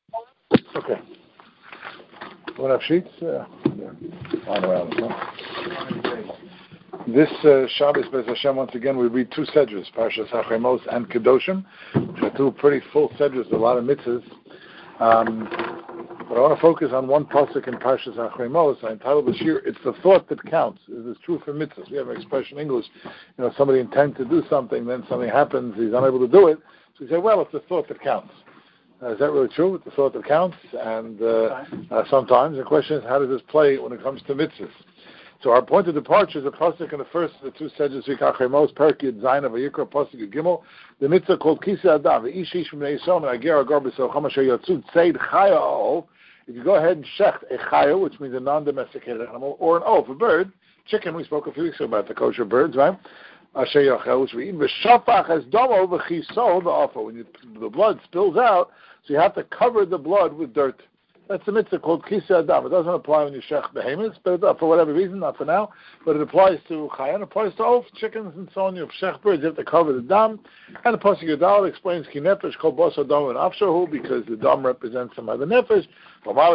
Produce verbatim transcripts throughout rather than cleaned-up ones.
Okay. Want to have sheets? Yeah. yeah. On around. Huh? This uh, Shabbos, Bez Hashem, once again, we read two sedras, Parshas Hachemos and Kedoshim, which are two pretty full sedras, a lot of mitzvahs. Um, but I want to focus on one pasuk in Parshas Hachemos. I entitled this year, "It's the thought that counts." This is true for mitzvahs. We have an expression in English, you know, somebody intends to do something, then something happens, he's unable to do it. So we say, well, it's the thought that counts. Uh, is that really true? It's the thought that counts? And uh, uh, sometimes the question is, how does this play when it comes to mitzvahs? So our point of departure is a pasuk in the first of the two sedges, Vikachemos, Perek Yud Zayin of Vayikra, pasuk Yud Gimel, the mitzvah called Kisei Adam, V'ish Ish B'nei Yisrael, and Ager Agar B'Socham Asher Yatzud Tzeid Chaya Ha'ol. If you go ahead and shecht a chaya, which means a non-domesticated animal, or an oaf, a bird, chicken, we spoke a few weeks ago about the kosher birds, right? Asher Yachel, which we eat, V'shafach as domo v'chisol v'afo. When you, the blood spills out, so you have to cover the blood with dirt. That's a mitzvah called Kisei Adam. It doesn't apply when you shech behemoths, but for whatever reason, not for now, but it applies to chaya, it applies to oaf, chickens, and so on. You have shech birds, you have to cover the dam. And the pasuk Yudal explains ki nefesh kol boso dam and afshahu, because the dam represents some other nefesh. V'amar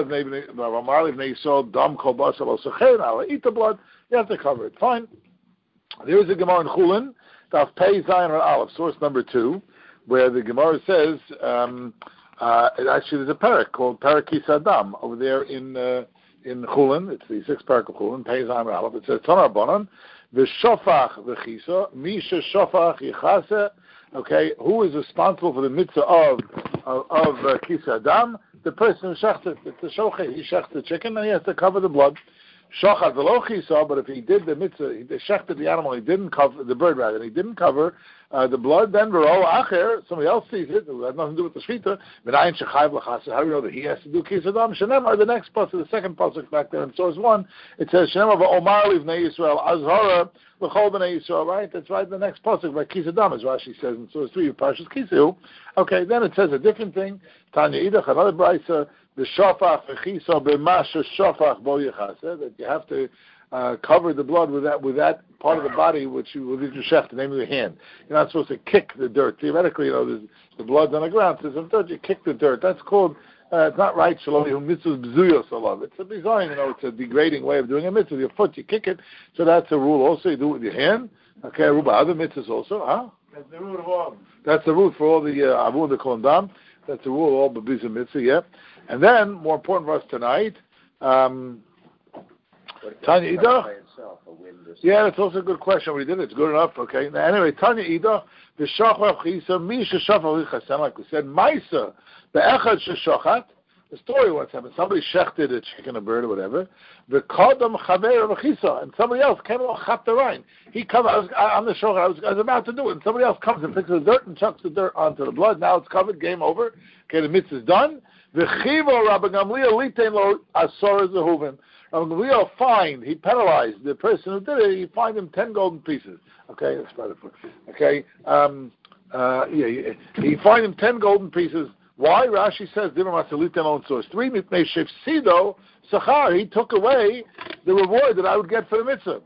livnei yisrael dam kol boso lo sechen, I'll eat the blood. You have to cover it. Fine. There is a Gemara in Chulin, Daf Pei Zayin or Aleph, source number two, where the Gemara says. Um, Uh, actually, there's a parak called Parak Kisei Adam over there in uh, in Chulin. It's the sixth parak of Chulin, Pei Zayin Aleph. It says Tanar Bonan v'shofach v'chisa misha shofach yichase. Okay, who is responsible for the mitzvah of of, of uh, Kisei Adam? The person who shechted. It's the shochet. He shechted the chicken and he has to cover the blood. Shochat v'lo chisa, but if he did the mitzvah, he shechted the animal, he didn't cover the bird rather, he didn't cover uh, the blood. Then v'ro acher, somebody else sees it. It has nothing to do with the shechita. V'nayin shechayv l'chasa. How do we know that he has to do Kisei Adam? Shenemar, the next pasuk, the second pasuk back there in source one, it says Shenemar v'omar livnei Yisrael azhara l'chol b'nei Yisrael. Right, that's right. The next pasuk by Kisei Adam, as Rashi says in source three of Parshas Kisei. Okay, then it says a different thing. Tanya Idach, another brayso. The shofach v'chisa b'masha shofach bo yichase, that you have to uh, cover the blood with that with that part of the body which you with your shech, the name of your hand. You're not supposed to kick the dirt. Theoretically, you know, the blood's on the ground. So some dirt, you kick the dirt. That's called. Uh, it's not right. Shalom hu mitzvah b'zuyos alav. It's a design. You know, it's a degrading way of doing a mitzvah. With your foot, you kick it. So that's a rule. Also, you do it with your hand. Okay, ruba other mitzvahs also. Huh? That's the rule of all. That's the rule for all the avun the kondam. That's the rule of all b'bizah mitzvah. Yeah. And then, more important for us tonight, um, Tanya Ida. Yeah, that's also a good question. We did it. It's good enough. Okay. Now, anyway, Tanya Ida, the shachach chisa, misha shachach lichasen, like we said, Maisa, the echad shachach. The story once happened. Somebody shechted a chicken, a bird, or whatever. The kodam chaver v'chisa, and somebody else came along, chap the rein. He covered. I was on the shachach. I was, I was about to do it, and somebody else comes and picks the dirt and chucks the dirt onto the blood. Now it's covered. Game over. Okay, the mitzvah is done. V'chivo Rabbi Gamliel litein lo asor zehuvim. Rabbi Gamliel fined, he penalized the person who did it. He fined him ten golden pieces. Okay, that's about it. Okay, um, uh, yeah, he fined him ten golden pieces. Why? Rashi says, "Dimar masalitein lo source three mitnei shefsido sachar." He took away the reward that I would get for the mitzvah.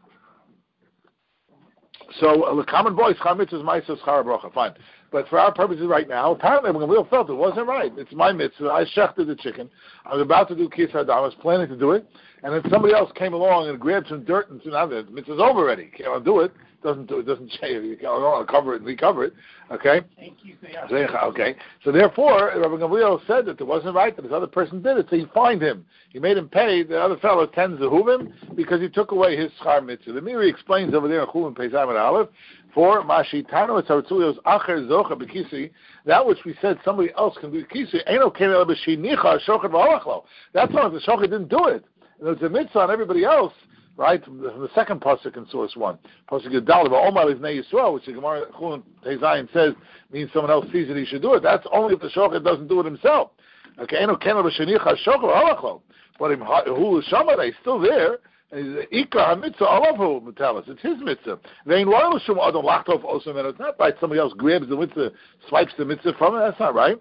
So uh, the common voice, char mitzvah is ma'aser schar bracha. Fine. But for our purposes right now, apparently when we felt it wasn't right. It's my mitzvah. I shechted the chicken. I was about to do Kisei Adam. I was planning to do it. And then somebody else came along and grabbed some dirt and said, now the mitzvah's over already. Can't do it. Doesn't do it. Doesn't change. You can't want to cover it and recover it. Okay? Thank you. Okay. So therefore, Rabbi Gamliel said that it wasn't right that this other person did it. So he fined him. He made him pay the other fellow ten zehuvim because he took away his schar mitzvah. The Miri explains over there in Chulin Pei Zayin Aleph, for Mashitano Tzartzulios Acher Zocha B'Kisi, that which we said somebody else can do Kisi, Eino Kenel B'Shinicha Shochet V'Alachlo. That's not the Shochet didn't do it. And it's a mitzvah on everybody else, right? From the, from the second pasuk in source one, pasuk Yudal V'Omar Livnei Yisrael, which the Gemara Chulin Pei Zayin says means someone else sees it, he should do it. That's only if the Shochet doesn't do it himself. Okay, Eino Kenel B'Shinicha Shochet V'Alachlo. But if Hu Shamadai is still there. Ikar mitzvah alavu metalis. It's his mitzvah. Vein loyal shum adam lachtov osam. It's not right. Somebody else grabs the mitzvah, swipes the mitzvah from it. That's not right.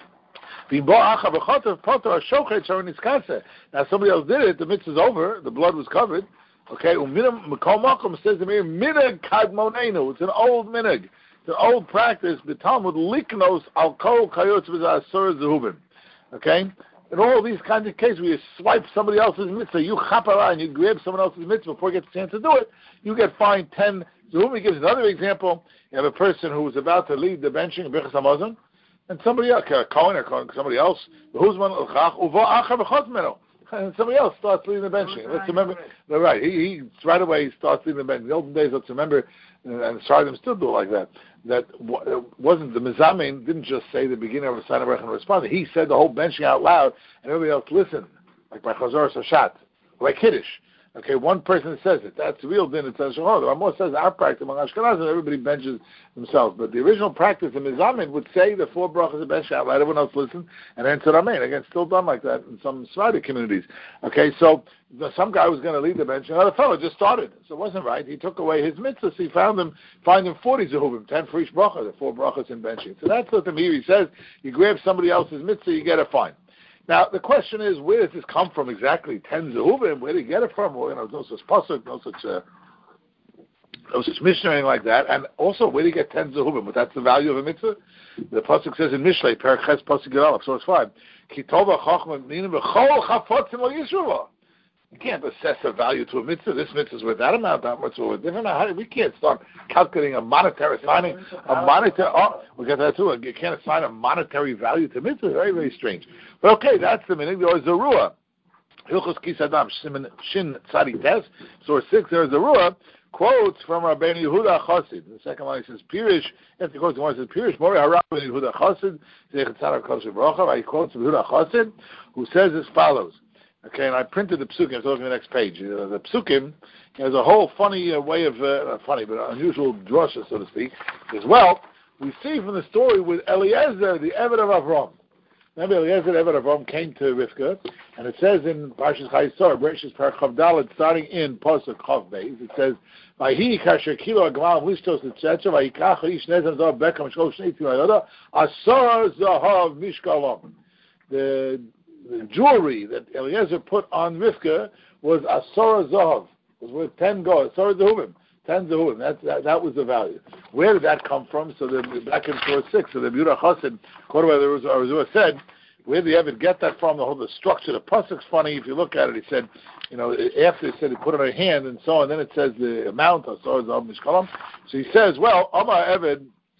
Now somebody else did it. The mitzvah's over. The blood was covered. Okay. Says the mir minag kadmonenu. It's an old minag. It's an old practice. The Talmud liknos al kol kayotz v'zasur zehuvim. Okay? In all these kinds of cases where you swipe somebody else's mitzvah, you chapara and you grab someone else's mitzvah before you get the chance to do it, you get fined ten. Zuhum. He gives another example. You have a person who is about to lead the benching of Birchas Hamazon, and somebody else, a Cohen or somebody else, who's one and somebody else starts leading the benching. Let's remember, right? He, he right away he starts leading the benching. In the olden days, let's remember, and Sardim still do it like that. That wasn't the Mizamin didn't just say the beginning of a sign of Rech and respond. He said the whole benching out loud, and everybody else listened, like by Chazor Sashat, like Kiddush. Okay, one person says it. That's real din. It says Shulchan. The Rambam says our practice among Ashkenazim, everybody benches themselves. But the original practice in Mizamin would say the four brachas of bench out loud. Everyone else listen and answer Amen. Again, still done like that in some Sephardic communities. Okay, so the, some guy was going to lead the bench. Another fellow just started, so it wasn't right. He took away his mitzvahs. He found them, find them forty zehuvim, ten for each bracha. The four brachas in benching. So that's what the Meiri says. You grab somebody else's mitzvah, you get a fine. Now, the question is, where does this come from exactly? Ten zehuvim, where did he get it from? Well, you know, no such pasuk, no such, uh, no such mishnah or anything like that. And also, where did he get ten zehuvim? But that's the value of a mitzvah. The pasuk says in Mishlei, Perek Ches pasuk Yalaf, source five, Ki tova chachma minim v'chol chafotzim lo yishuva. You can't assess a value to a mitzvah. This mitzvah is worth that amount, that much worth different. How, we can't start calculating a monetary, assigning a monetary. Oh, we got that too. You can't assign a monetary value to mitzvah. Very, very strange. But okay, that's the meaning. There is a ruah. Hilchos Kisadam Shin Tzadik Tes. Source six. There is a ruah. Quotes from Rabbeinu Yehuda Chassid. The second line says Pirish. After quotes the one says Pirish. Mori Harav Yehuda Chassid. Zeichet Tzadok Kosher Baruch. He quotes from Yehuda Chassid, who says as follows. Okay, and I printed the psukim. So look at the next page. Uh, the psukim has a whole funny uh, way of, uh, not funny, but unusual drasha, so to speak, as well. We see from the story with Eliezer, the Eved of Avram. Remember, Eliezer, the Eved of Avram, came to Rivka, and it says in Parshas Chayesor, Bereshis Perek Chav Dalet, starting in Pasuk Chav Beis, it says, "Vayhi kasher kilo agmal lishtos etcetera, vayikach ish nezem zav bekam shkol shnei timayoda, asar zahav mishkalom." The The jewelry that Eliezer put on Rivka was Asora Zahav. It was worth ten gold. Asora Zehuvim. Ten Zehuvim. That, that, that was the value. Where did that come from? So the, back in four six, so the Yehuda Chassid, quoted by the Arzua said, where did he ever get that from? The whole the structure, the pasuk's funny. If you look at it, he said, you know, after he said he put it on a hand and so on, then it says the amount, Asora Zahav Mishkalam. So he says, well, Amar Eved,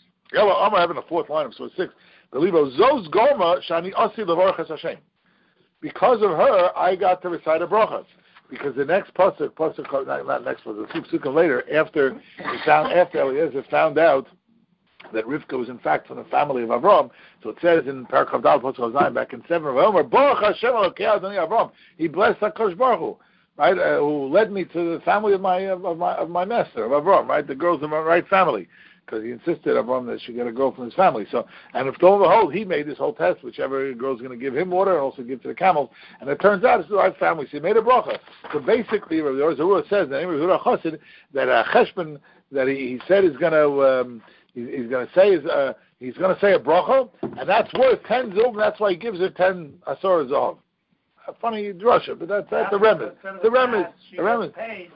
Amar Eved, the fourth line of four six, Galibo, Zos Goma, Shani Asi Levarchas Hashem. Because of her, I got to recite a brachas. Because the next pasuk, pasuk not, not next pasuk, the psukim later, after he found, after Eliezer found out that Rivka was in fact from the family of Avram, so it says in Perek Chav Dalet pasuk nine back in seven of Omer, Baruch Hashem Elokei Adonai Avram. He blessed Hakadosh Baruch Hu, right? Uh, who led me to the family of my of my of my master of Avram, right? The girls in my right family. Because he insisted Avram that she get a girl from his family. So, and if lo and behold, he made this whole test, whichever girl's going to give him water and also give to the camels, and it turns out it's the right family. So he made a bracha. So basically, Rabbi Yehuda says, the name of Yehuda Chassid, that uh, Cheshbon, that he, he said is going to, um, he, he's going to say is, uh, he's going to say a bracha, and that's worth ten zilb, and that's why he gives her ten asor zahav. A funny drasha, but that's that's the remez. The remez. The remez.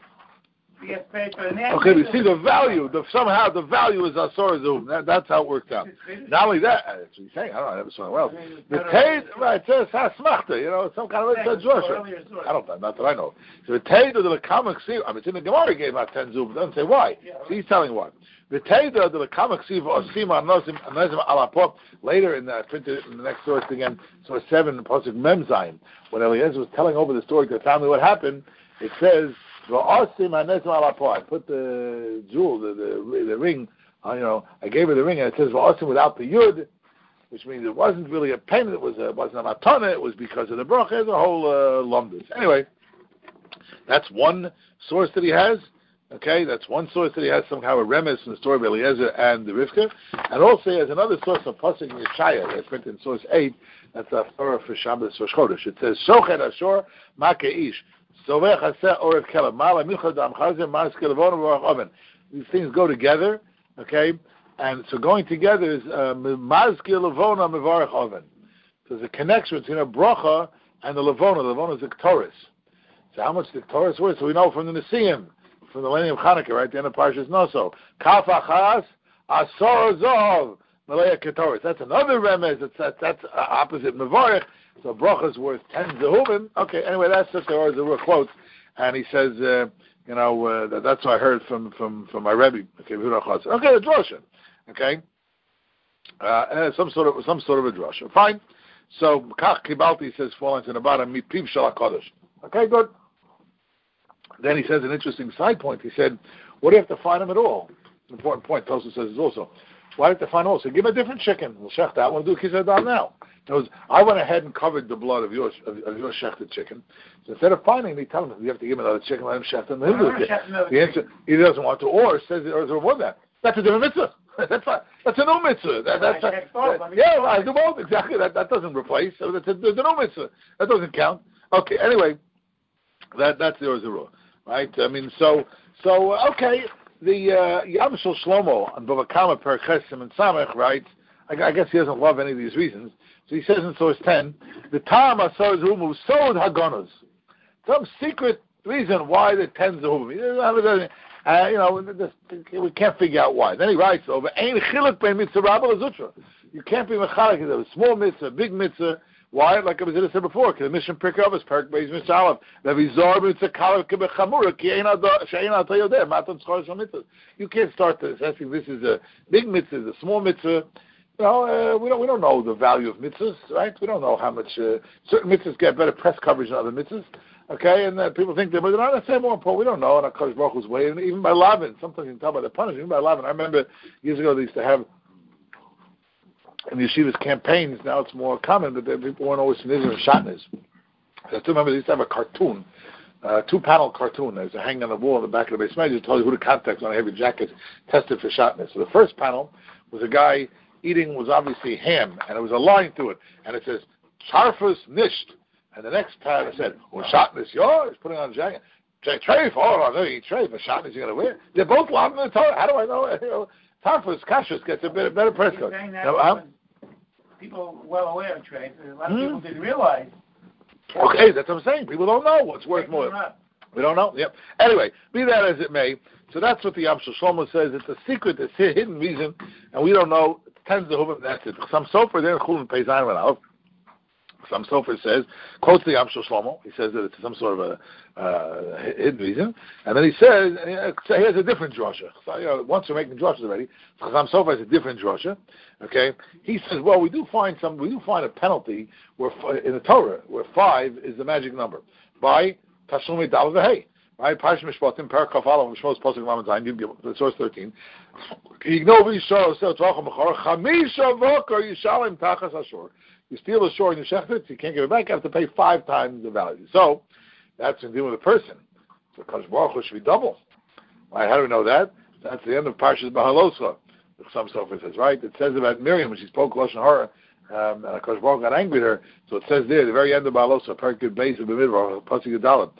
Okay, we see the value. The, somehow the value is Asor Zoom. That, that's how it worked out. Not only that, that's what he's saying. I don't know. I never saw it well. The Taid, right, it says Hasmachta, you know, some kind of a Joshua. I don't know. Not that I know. So the Taid of the Kamak Siv, I mean, it's in the Gemara gave out ten Zoom. It doesn't say why. So he's telling why. The Taid of the Kamak Siv Osima Nosim Anazim Alapop, later in the printed in the next source again, source seven, Pasuk Memzain, when Eliezer was telling over the story to the family what happened, it says, I put the jewel, the the, the ring, uh, you know, I gave her the ring, and it says "Va'asim" without the yud, which means it wasn't really a payment. It was a, it wasn't a matana. It was because of the bracha. There's a whole uh, lumdus. Anyway, that's one source that he has. Okay, that's one source that he has somehow a remes from the story of Eliezer and the Rivka, and also he has another source of pasuk in Yeshaya that's printed in source eight. That's a Torah for Shabbos for Chodesh. It says "Shochet Ashor Makeish." These things go together, okay? And so going together is mazkir levona mevarach oven. So there's a connection between a bracha and the levona. The levona is the Ktoris. So how much the Ktoris worth? So we know from the Nesiim, from the Lenny of Chanukah, right? The end of Parshas Noso. Kaf achas asor zov Malaya Ketoris. That's another remez. That's that's, that's uh, opposite Mevarich. So bracha is worth ten zehuvim. Okay. Anyway, that's just the Or Zarua quote, and he says, uh, you know, uh, that, that's what I heard from from from my Rebbe. Okay, okay, the drasha. Okay, uh, some sort of some sort of a drasha. Fine. So Kach Kibalti says falling to the bottom. Mipiv Shal HaKadosh. Okay, good. Then he says an interesting side point. He said, what do you have to find him at all? An important point. Tosu says is also, why do you have to find him also? Give him a different chicken. We'll shech that. We'll do Kisei Adam now. In other words, I went ahead and covered the blood of your of, of your shechted chicken. So instead of finding me, tell him you have to give him another chicken. Let him shech and let him do it. The answer, he doesn't want to, or says or is more than that. That's a different mitzvah. That's a, that's a new mitzvah. That, that's a, that, yeah, well, I do both exactly. That that doesn't replace. So that's a, there's a new mitzvah. That doesn't count. Okay. Anyway, that that's the Or right? I mean, so so okay. The uh, Yam Shel Shlomo on Bava Kama Per Chesim and Samech, right? I, I guess he doesn't love any of these reasons. So he says in source ten, the Tam Asar Zuhumu Sod Hagonas. Some secret reason why the ten Zuhumu. Uh, you know, we can't figure out why. Then he writes over, Ein Chiluk Bein Mitzvah Rabba Lezutra. You can't be Mechalik. There's a small mitzvah, big mitzvah. Why? Like I was said before, because the mission pick up is Perk Beis Mitzvah Aleph. Levizor Mitzvah Kalev Kebechamura Ki Ein She'ein Al Tayodeh Matan Tzchor Shal Mitzvah. You can't start this asking this is a big mitzvah, a small mitzvah. You know, uh, we don't we don't know the value of mitzvahs, right? We don't know how much uh, certain mitzvahs get better press coverage than other mitzvahs. Okay, and uh, people think they're but they're not necessarily more important. We don't know in HaKadosh Baruch Hu's way, and even by Lavin. Sometimes you can tell by the punishment. Even by Lavin, I remember years ago they used to have in the yeshiva's campaigns. Now it's more common, but people weren't always familiar with shatnez. I still remember they used to have a cartoon, uh, two-panel cartoon. There's a hanging on the wall in the back of the base measure to tell you who the contacts on a heavy jacket tested for shatnez. So the first panel was a guy eating was obviously ham, and there was a line through it, and it says "Charfus nisht." And the next time I said, well, shatnez, yo, he's putting on a jacket. Treif, oh, I know you eat treif, but shatnez you're going to wear. They're both loud in the Torah. How do I know? You know, Tarfus, kashrus gets a better, better press code. No, um, people well aware of treif. A lot of hmm? people didn't realize. Okay, that's what I'm saying. People don't know what's worth more. We don't know. Yep. Anyway, be that as it may, so that's what the Yam Shel Shlomo says. It's a secret, it's a hidden reason, and we don't know. Tens the Huvim, that's it. Some sofer there, Chulin pays on without. Some sofer says, quotes the Yam Shel Shlomo. He says that it's some sort of a uh, hidden reason, and then he says, uh, he has a different drasha. So, you know, once we're making drashas already, some sofer has a different drasha. Okay, he says, well, we do find some, we do find a penalty where in the Torah where five is the magic number by Tashlumi Dal V'Hei. Right, Parsh Mishpatim, Parakaf Alam, Mishmos Pasuk Lamed Zayin, you source thirteen. Ignovi Shor Sel Tvacham Mechor Chamisha Vokar Yishalim Tachas Ashor. You steal a shore and you shech it, you can't give it back. You have to pay five times the value. So that's in dealing with a person. So Kadosh Baruch Hu should be double. Right? How do we know that? That's the end of Parshas Bahalosa. Some sofer says, right? It says about Miriam when she spoke Lashon Hara, um, and Kadosh Baruch got angry at her. So it says there, the very end of Bahalosa, Parakid Beis of the Midbar, Pasuk Yadalim.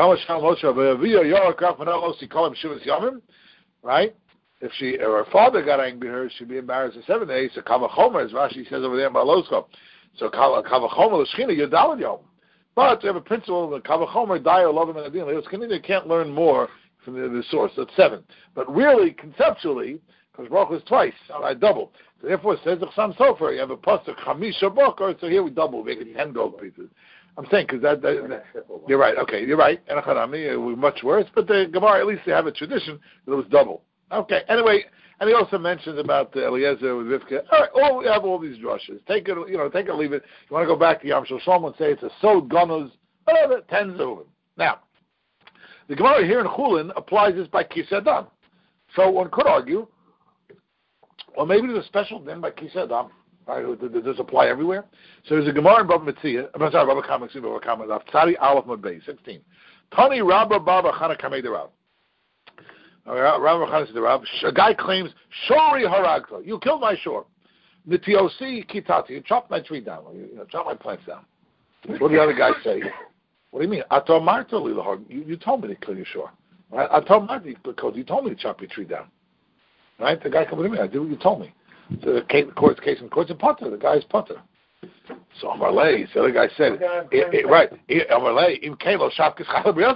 Right? If she or her father got angry at her, she'd be embarrassed for seven days. So Kavachomer, as Rashi says over there in Balosko. So Kavachomer l'schina Yodalad Yom. But you have a principle that Kavachomer Dayo Lovim and Adin. They can't learn more from the, the source. That's seven. But really, conceptually, because Baruch is twice, right? Double. So therefore, it says the Chasam Sofer. You have a pasuk Chamisha Bokar. So here we double, make it ten gold pieces. I'm saying because that, that, that you're right. Okay, you're right. And we're much worse, but the Gemara at least they have a tradition that it was double. Okay. Anyway, and he also mentions about uh, Eliezer with Rivka. All right, all we have all these drushes. Take it, you know, take it, leave it. You want to go back to Yam Shel Shlomo and say it's a sod gunners, whatever, tens of them. Now, the Gemara here in Chulin applies this by Kisei Adam. So one could argue, or maybe there's a special din by Kisei Adam. Right, does this apply everywhere? So there's a Gemara in Bava Metzia. I'm sorry, Bava Kama, excuse me, Bava Kama. Tzadi Aleph Mabei, sixteen. Tani Rabba Baba Chana Kamei Derav. Rabba Chana said Derav. A guy claims Shori Haragta. You killed my shore. Nitiosi Kitati. You chopped my tree down. You, you know, chopped my plants down. What do the other guys say? What do you mean? Ato Marta Lilahar. You you told me to kill your shore. Right? Ato Marta because you told me to chop your tree down. Right? The guy comes to me. I did what you told me. So the case, court's case in court's in Potter. The guy's Potter. So Amarlei, so the other guy said, it, it, right, Amarlei, Im Kelo Shapkis Chalabriasa.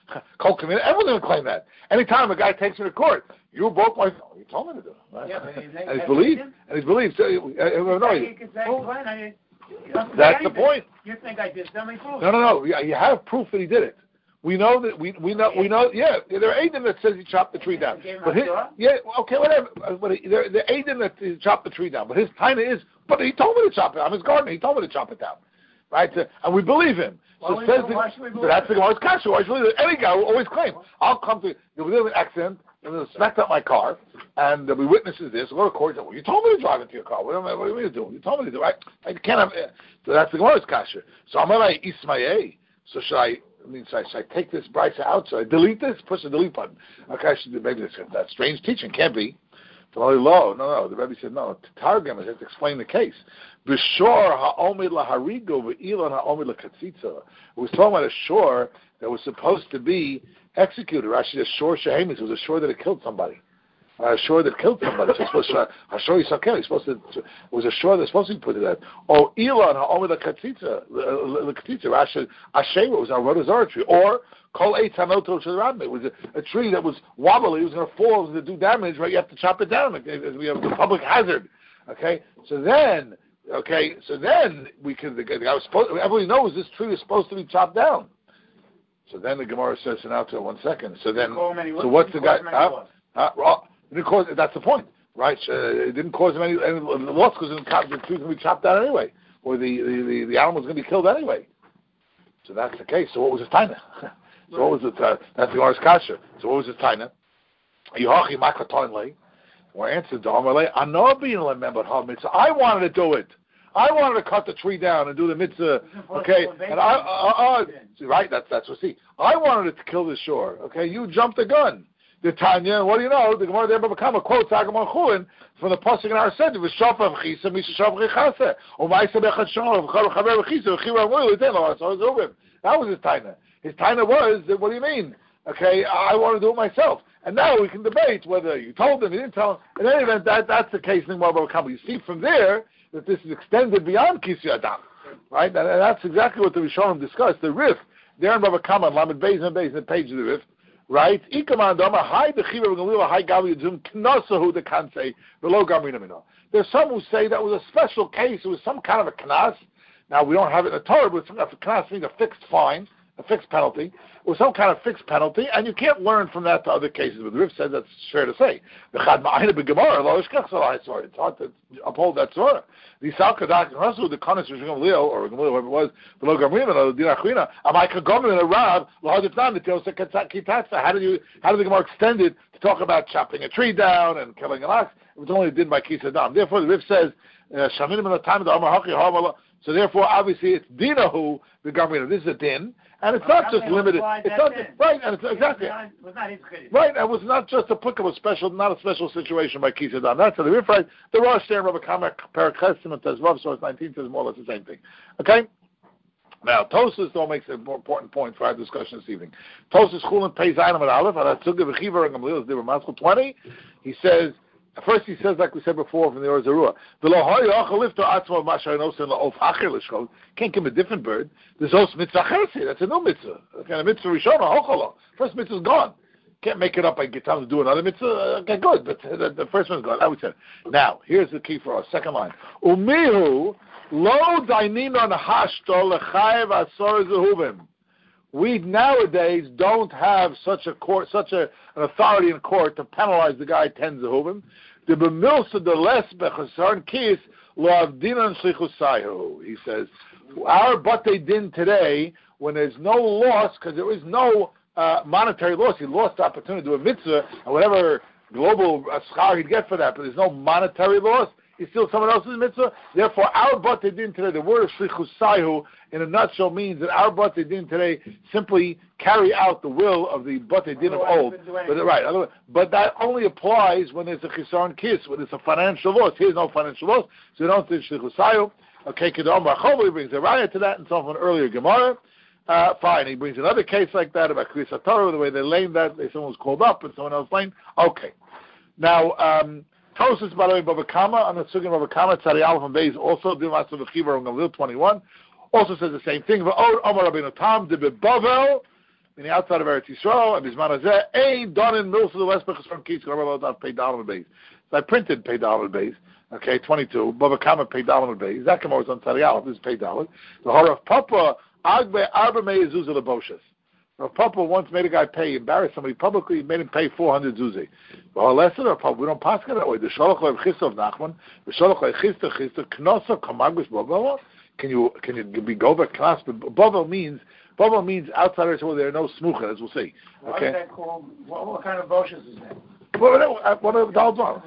Cold community. Everyone's going to claim that. Anytime a guy takes me to court, you broke my phone. You told me to do it. Right? Yeah, but he's, and he's believed. And he's believed. So, uh, uh, no, you can say, well, Glenn, I, you don't that's the anything. point. You think I did something? Proof. No, no, no. You have proof that he did it. We know that we we know we know. Yeah, there are Aiden that says he chopped the tree down. But his, yeah, okay, whatever. But he, there, the Aiden that he chopped the tree down. But his taina is, but he told me to chop it. I'm his gardener. He told me to chop it down, right? So, and we believe him. So, well, says we the, we so that's the Gemara's kasha. Why should we believe it? Any guy will always claim, I'll come to you'll be in an accident and they'll smack up my car and there'll be witnesses this. We'll go to court. Well, you told me to drive into your car. What am I? What are you doing? You told me to do. Right? I can't have. So that's the Gemara's kasha. So I'm like Ismaye. So should I? I mean, should I, should I take this brisa out? Should I delete this? Push the delete button. Okay, I should do, maybe that's that strange teaching. Can't be. Low. No, no. The Rebbe said, no, Targum has to explain the case. B'shor ha'omid laharigo v'ilan ha'omid lakatzitza. It was talking about a shore that was supposed to be executed. Actually, a shore shehemis. It was a shore that had killed somebody. A shore that killed somebody. So supposed to, a shore Yisrael. Supposed to. It was a shore that's supposed to be put to that. Oh, ilan ha'omid lakatzitza. Lakatzitza. Rashi Asheva was our Rodazar tree. Or Kol Eitz Hanoto Shadrambe. It was a, a tree that was wobbly. It was going to fall. It was going to do damage. Right? You have to chop it down. We have the public hazard. Okay. So then, okay. So then we can. The guy was supposed. Everybody knows this tree is supposed to be chopped down. So then the Gemara says, "So now to one second." So then, so what's the guy? Uh, uh, well, it didn't cause, that's the point, right? Uh, it didn't cause him any, any loss because the tree was going to be chopped down anyway, or the the, the, the animal was going to be killed anyway. So that's the case. So what was his taina? So what was it? Uh, that's the Gemara's kasha. So what was his taina? Yohachi makatonle. Or answered the Amalei. I know being a member of mitzvah. I wanted to do it. I wanted to cut the tree down and do the mitzvah. Okay, and I, uh, uh, right? That's that's what. See, I wanted it to kill the shore. Okay, you jumped the gun. The Tanya, what do you know? The Gemara there become a quote Tagamon Chulin from the pasuk in our center. V'shafav chisa mishafav chachase. Or ma'isa bechadshon v'chav chaver chisa v'chiva amoy l'ten lo asor zubim. That was his taina. His taina was that. What do you mean? Okay, I want to do it myself. And now we can debate whether you told him, you didn't tell him. In any event, that that's the case in the Gemara become. You see from there that this is extended beyond Kisya Adam, right? And, and that's exactly what the Rishonim discussed. The Rif there in Bava Kama, Lamed Beis and Beis, the page of the Rif. Right? There's some who say that was a special case. It was some kind of a knas. Now, we don't have it in the Torah, but some kind of knas means a fixed fine, a fixed penalty. It was some kind of fixed penalty, and you can't learn from that to other cases. But the Rif said that's fair to say. It's hard to uphold that Torah. The Salkadak and also the Kanas of Leo or whoever it was, below Gamriman or the Dinachina, Amaka Gomer and Rav, Lahadifnan, the Teos Kitatsa. How did you how did the Gemara extend it to talk about chopping a tree down and killing an ox? It was only did by Kisadam. Therefore the Rif says, Shaminim in the time of the Amar Haki Hamala. So therefore, obviously, it's dinahu the Gamrinan. This is a din, and it's not just limited. It's not just, right, and it's exactly right. And it was not just applicable, special, not a special situation by Kisadam. That's the Rif right. The Rosh there, Rabbi Kamer, Parachesim, and Tezvav, source nineteen says more or less the same thing. Okay. Now, Tosas though makes a more important point for our discussion this evening. Tosas Chulin pays Einam at Aleph, and Atzuga v'Chiva and Gamliel is Maskell twenty. He says. First, he says, like we said before from the Or Zarua, can't give him a different bird. There's also mitzvah chersi. That's a new mitzvah. Okay, a mitzvah rishona hochalo. First mitzvah's gone. Can't make it up by get time to do another mitzvah. Okay, good, but the, the first one's gone. That we said. Now, here's the key for us. Second line. Umihu lo daininon hashto lechayev asor zehuvim. We nowadays don't have such a court, such a, an authority in court to penalize the guy ten zehuvim. The b'milsa the less bechasarn kis lo avdinan shlichusayu. He says, our bate din today, when there's no loss, because there is no uh, monetary loss, he lost the opportunity to do a mitzvah, and whatever global uh, schar he'd get for that, but there's no monetary loss. He's still someone else's mitzvah. Therefore, our bate din today, the word of shlichusayu, in a nutshell, means that our bate din today simply carry out the will of the bate din of old. But right, but that only applies when there's a chisaron kiss, when there's a financial loss. Here's no financial loss, so you don't do shlichusayu. Okay, Kedom Barchov, he brings a raya to that, and so from an earlier Gemara. Uh, fine, he brings another case like that about Kriyas HaTorah, the way they lamed that, someone was called up and someone else lamed. Okay, now. Um, Tosas, by the way, Bava Kama, on the Sugin Bava Kama, Tzari Aleph and Beis, also, Dimas of the Chiva, Gamliel twenty-one, also says the same thing. V'od Omar Rabbeinu Tam, de beBavel, meaning outside of Eretz Yisrael, and Bisman Hazeh, ain't done in Milsa the West Bechasron Kis, about pay dollar base. So I printed pay dollar base, okay, twenty-two, Bava Kama pay dollar base, that Gemara is on Tzadiyah, this is pay dollar. The Hor of Papa, Agbe Arba Mei Zuzah Leboshes. Rav Papa once made a guy pay, embarrassed somebody publicly, made him pay four hundred zuzah. Well, lesson of Papa, we don't pass it that way. The Shalach Lev Chista of Nachman, the Shalach Lev Chista Chista, Knosa Kamagos Bovel. Can you can you be go back class? But Bovel means Bovel means outsiders where there are no smucha, as we'll see. Okay. What is that called? What, what kind of boshes is that? Well, one of the dolls are.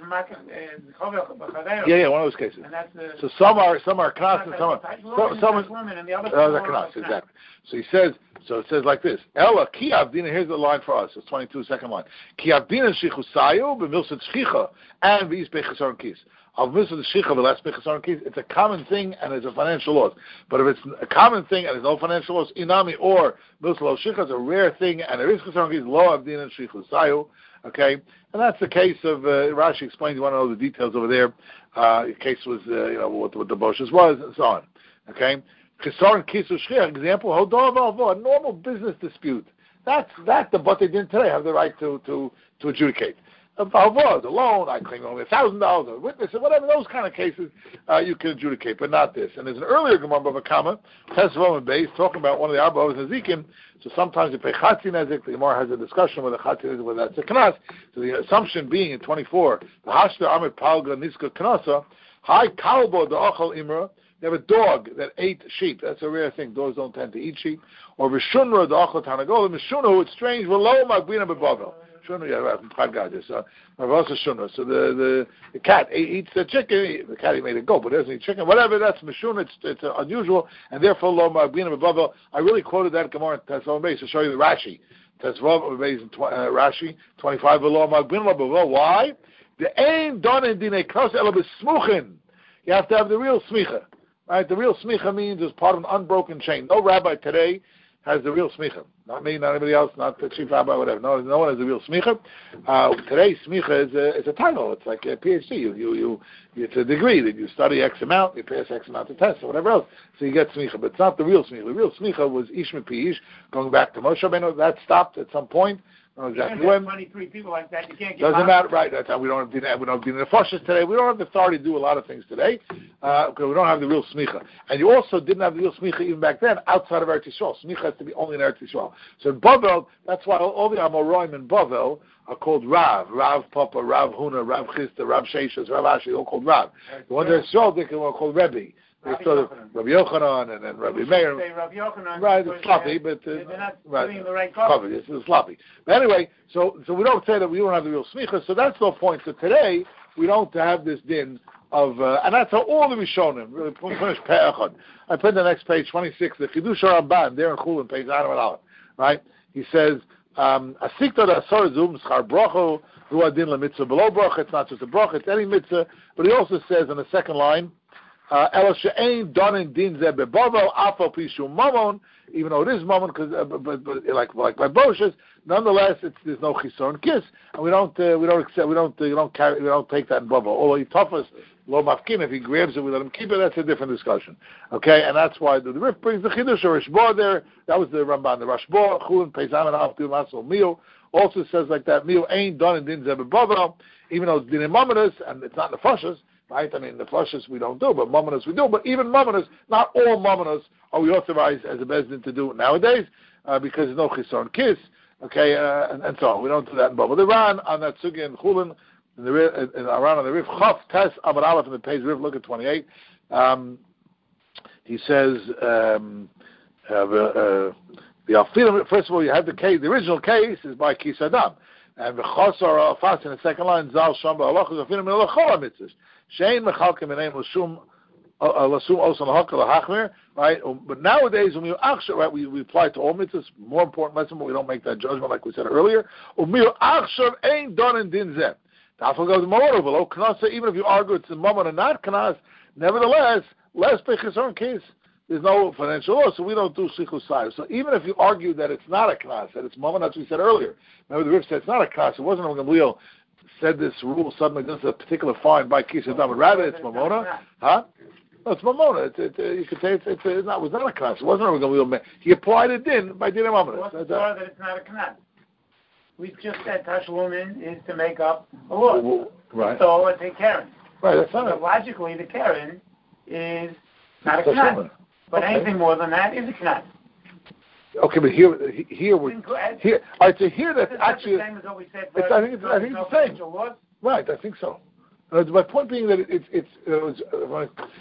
Yeah, yeah, one of those cases. And that's the, so some are some are knas and some are some some are knas, exactly. So he says, so it says like this: Ella ki avdina. Here's the line for us. It's twenty-two, second line. Ki avdina shichusayu b'milsat shchicha and v'is bechasaron kis. Of milsat shchicha v'las bechasaron kis. It's a common thing and it's a financial loss. But if it's a common thing and there's no financial loss, inami or milsat lo shchicha is a rare thing and there is chasaron kis. Lo avdina shichusayu. Okay, and that's the case of uh, Rashi explains. You want to know the details over there. Uh, the case was, uh, you know, what, what the boshes was, and so on. Okay, Chesaron Kisu Shchir example. Hodor Valvo, a normal business dispute. That's that the but they didn't today have the right to to to adjudicate. A Valvo, the loan, I claim only a thousand dollars, a witness, or whatever. Those kind of cases uh, you can adjudicate, but not this. And there's an earlier Gemara Bava Kama, Tesvav base, talking about one of the Arba'os Nezikim. So sometimes you pay Chatzi Nezik. The Gemara has a discussion with the Chatzi Nezik, whether that's a Knas. So the assumption being in twenty-four, the Hashta Amit Palga Niska Knasa, Hai Kalbo the Ochel Imra. They have a dog that ate sheep. That's a rare thing. Dogs don't tend to eat sheep. Or Vishunra the Ochel Tanagol. Mishunu, it's strange. V'lo Magbina Bebavel. Shunra, yeah, five guys. So the, the the cat eats the chicken. The cat made it go, but it doesn't eat chicken. Whatever, that's mishun. It's it's uh, unusual, and therefore lo ma'agbina b'bavel. I really quoted that Gemara in Tesvav Beis to show you the Rashi. Tesvav Beis in uh, Rashi twenty-five lo ma'agbina b'bavel. Why? The ain done in dinei kos ela b'smuchin. You have to have the real smicha, right? The real smicha means it's part of an unbroken chain. No rabbi today has the real smicha. Not me, not anybody else, not the chief rabbi, whatever. No, no one has the real smicha. Uh, today, smicha is a, is a title. It's like a PhD. You, you, you, it's a degree that you study X amount, you pass X amount of tests, or whatever else. So you get smicha, but it's not the real smicha. The real smicha was ish mepi ish, going back to Moshe Rabbeinu. That stopped at some point. I don't know exactly when. twenty-three people like that. You can't get Doesn't matter, right? That's how we don't have we don't have the nefashos today. We don't have the authority to do a lot of things today uh, because we don't have the real smicha. And you also didn't have the real smicha even back then outside of Eretz Yisrael. Smicha has to be only in Eretz Yisrael. So in Bavel, that's why all, all the Amoraim in Bavel are called Rav, Rav Papa, Rav Huna, Rav Chista, Rav Sheshas, Rav Ashi, all called Rav. The ones that are Yisrael, they are called Rebbe. Rabbi Yochanan. Rabbi Yochanan and then Rabbi Meir. Rabbi Yochanan, right, it's sloppy, but uh, they're not right, doing the right cover. It's, it's sloppy. But anyway, so so we don't say that we don't have the real smicha. So that's the point. So today we don't have this din of, uh, and that's how all the Rishonim really finish Pe'echad. I put the next page twenty-six, the Chidush Ramban there in Chulin, page Adam and Aleph. Right? He says, "Asikta da asar zum schar bracho hu adin lemitzvah below bracha." It's not just a bracha; it's any mitzvah. But he also says in the second line. Ela she'ein donin din zeh bebavel afal pishu mamon, even though it is mamon, because uh, but, but like like by boshes, nonetheless, it's, there's no chisaron kiss, and we don't uh, we don't accept we don't uh, we don't carry we don't take that in bavel. Although he toughest lo mafkin, if he grabs it, we let him keep it. That's a different discussion. Okay, and that's why the, the Rif brings the chidush or Rishbo there. That was the Ramban, the Rashbo Chulin Peizam and Alf Dil Masol Mio also says like that. Mio ain't donin din zeh bebavel, even though it's din mamonos and it's not nefashos. Right? I mean, the flushes we don't do, but momonos we do. But even momonos, not all momonos are we authorized as a bezdin to do nowadays uh, because there's no chisaron kiss, okay, uh, and, and so on. We don't do that in Bava. The Ran on that sugi in Chulin, in the in Aran on the Rif Chaf Tes Amar Aleph in the page Rif. Look at twenty-eight. Um, he says um, uh, uh, the first of all, you have the case. The original case is by Kis Adam, and the Chosar Afas in the second line Zal Shamba Halachos Afilim Min Alachol Mitzvahs. Shein mechalkim name l'sum l'sum osan l'hakal l'hachmir, right? But nowadays, when we achshar, right, we, we apply to all mitzvahs. More important lesson, but we don't make that judgment like we said earlier. Umir achshar ain't done in din zeh. Tafel goes mamon below knasa. Even if you argue it's a mamon and not knas, nevertheless, less pechisaron case. There's no financial loss, so we don't do sichus sayus. So even if you argue that it's not a knas, that it's mamon, that's what we said earlier. Remember the Rif said it's not a knas. It wasn't a gamliel. Said this rule suddenly this is a particular fine by Kis Adam, rather it's Mamona, huh? No, it's mamona. It's, it, uh, you could say it's, it's, it's not, it was not a knas. It wasn't a gamliel. He applied it din by din mamona. What's the that it's not a knas? We just said tashlumin is to make up a loss. Right. So it's a keren. Right, that's not so it. Logically, the keren is not a That's knas. But okay. anything more than that is a knas. Okay, but here, here, we here. All right, to hear that actually, the same as what we said for it's, I think it's, I think it's the same. Right, I think so. Uh, my point being that it, it's, it's, it was, uh,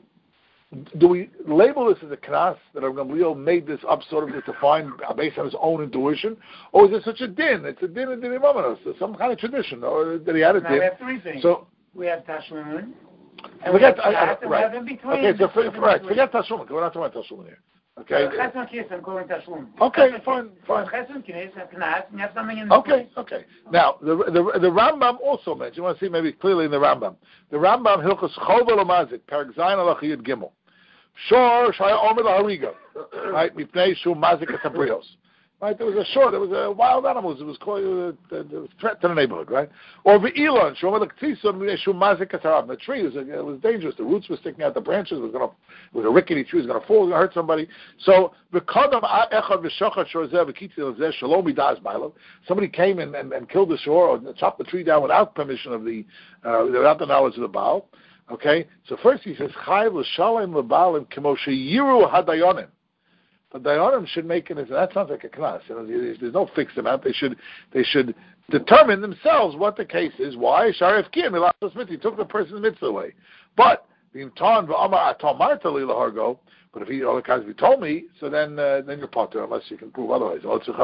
do we label this as a knas that Rav Gamliel made this up sort of to define based on his own intuition, or is it such a din? It's a din and din imamanos, some kind of tradition, or that he had a now din. We have three things. So we have tashlumin, and forget, we have, I, I, and right. we have in between. Okay, so for, right, forget tashlumin. We're not talking about tashlumin here. Okay. Chesed kis, I'm calling tashlumin. Okay, fine, fine. Chesed kis, knas, and you have something in Okay, okay. Now the the the Rambam also mentioned. You want to see maybe clearly in the Rambam. The Rambam Hilchos Chovel Amazik Perek Zayin Alach Yud Gimel. Shor Shaya Omer LaHariga, right? Mipnei Shu Mazik Etabrios. Right? There was a shore. There was a wild animals. It was called a, a, a threat to the neighborhood, right? Or Ve'ilon Shomer L'Ktisa Mipnei Shu Mazik Etarab. The tree was it was dangerous. The roots were sticking out. The branches was going to. It was a rickety tree. It was going to fall. It was going to hurt somebody. So V'Kadam Echad V'Shachat Shor Zeh V'Kitzi L'Zeh Shalom Midas Ba'alav. Somebody came and, and, and killed the shore or chopped the tree down without permission of the uh, without the knowledge of the Baal. Okay, so first he says, Chayv l'shalem l'balim k'mo sheyiru hadayonim. The dayonim should make it. That sounds like a knas. You know, there's no fixed amount. They should they should determine themselves what the case is. Why? Sharif kim he took the person's mitzvah away. But the imtan v'amar atom marta li lahargo. But if he, all the guys, if you told me, so then uh, then you're potter unless you can prove otherwise.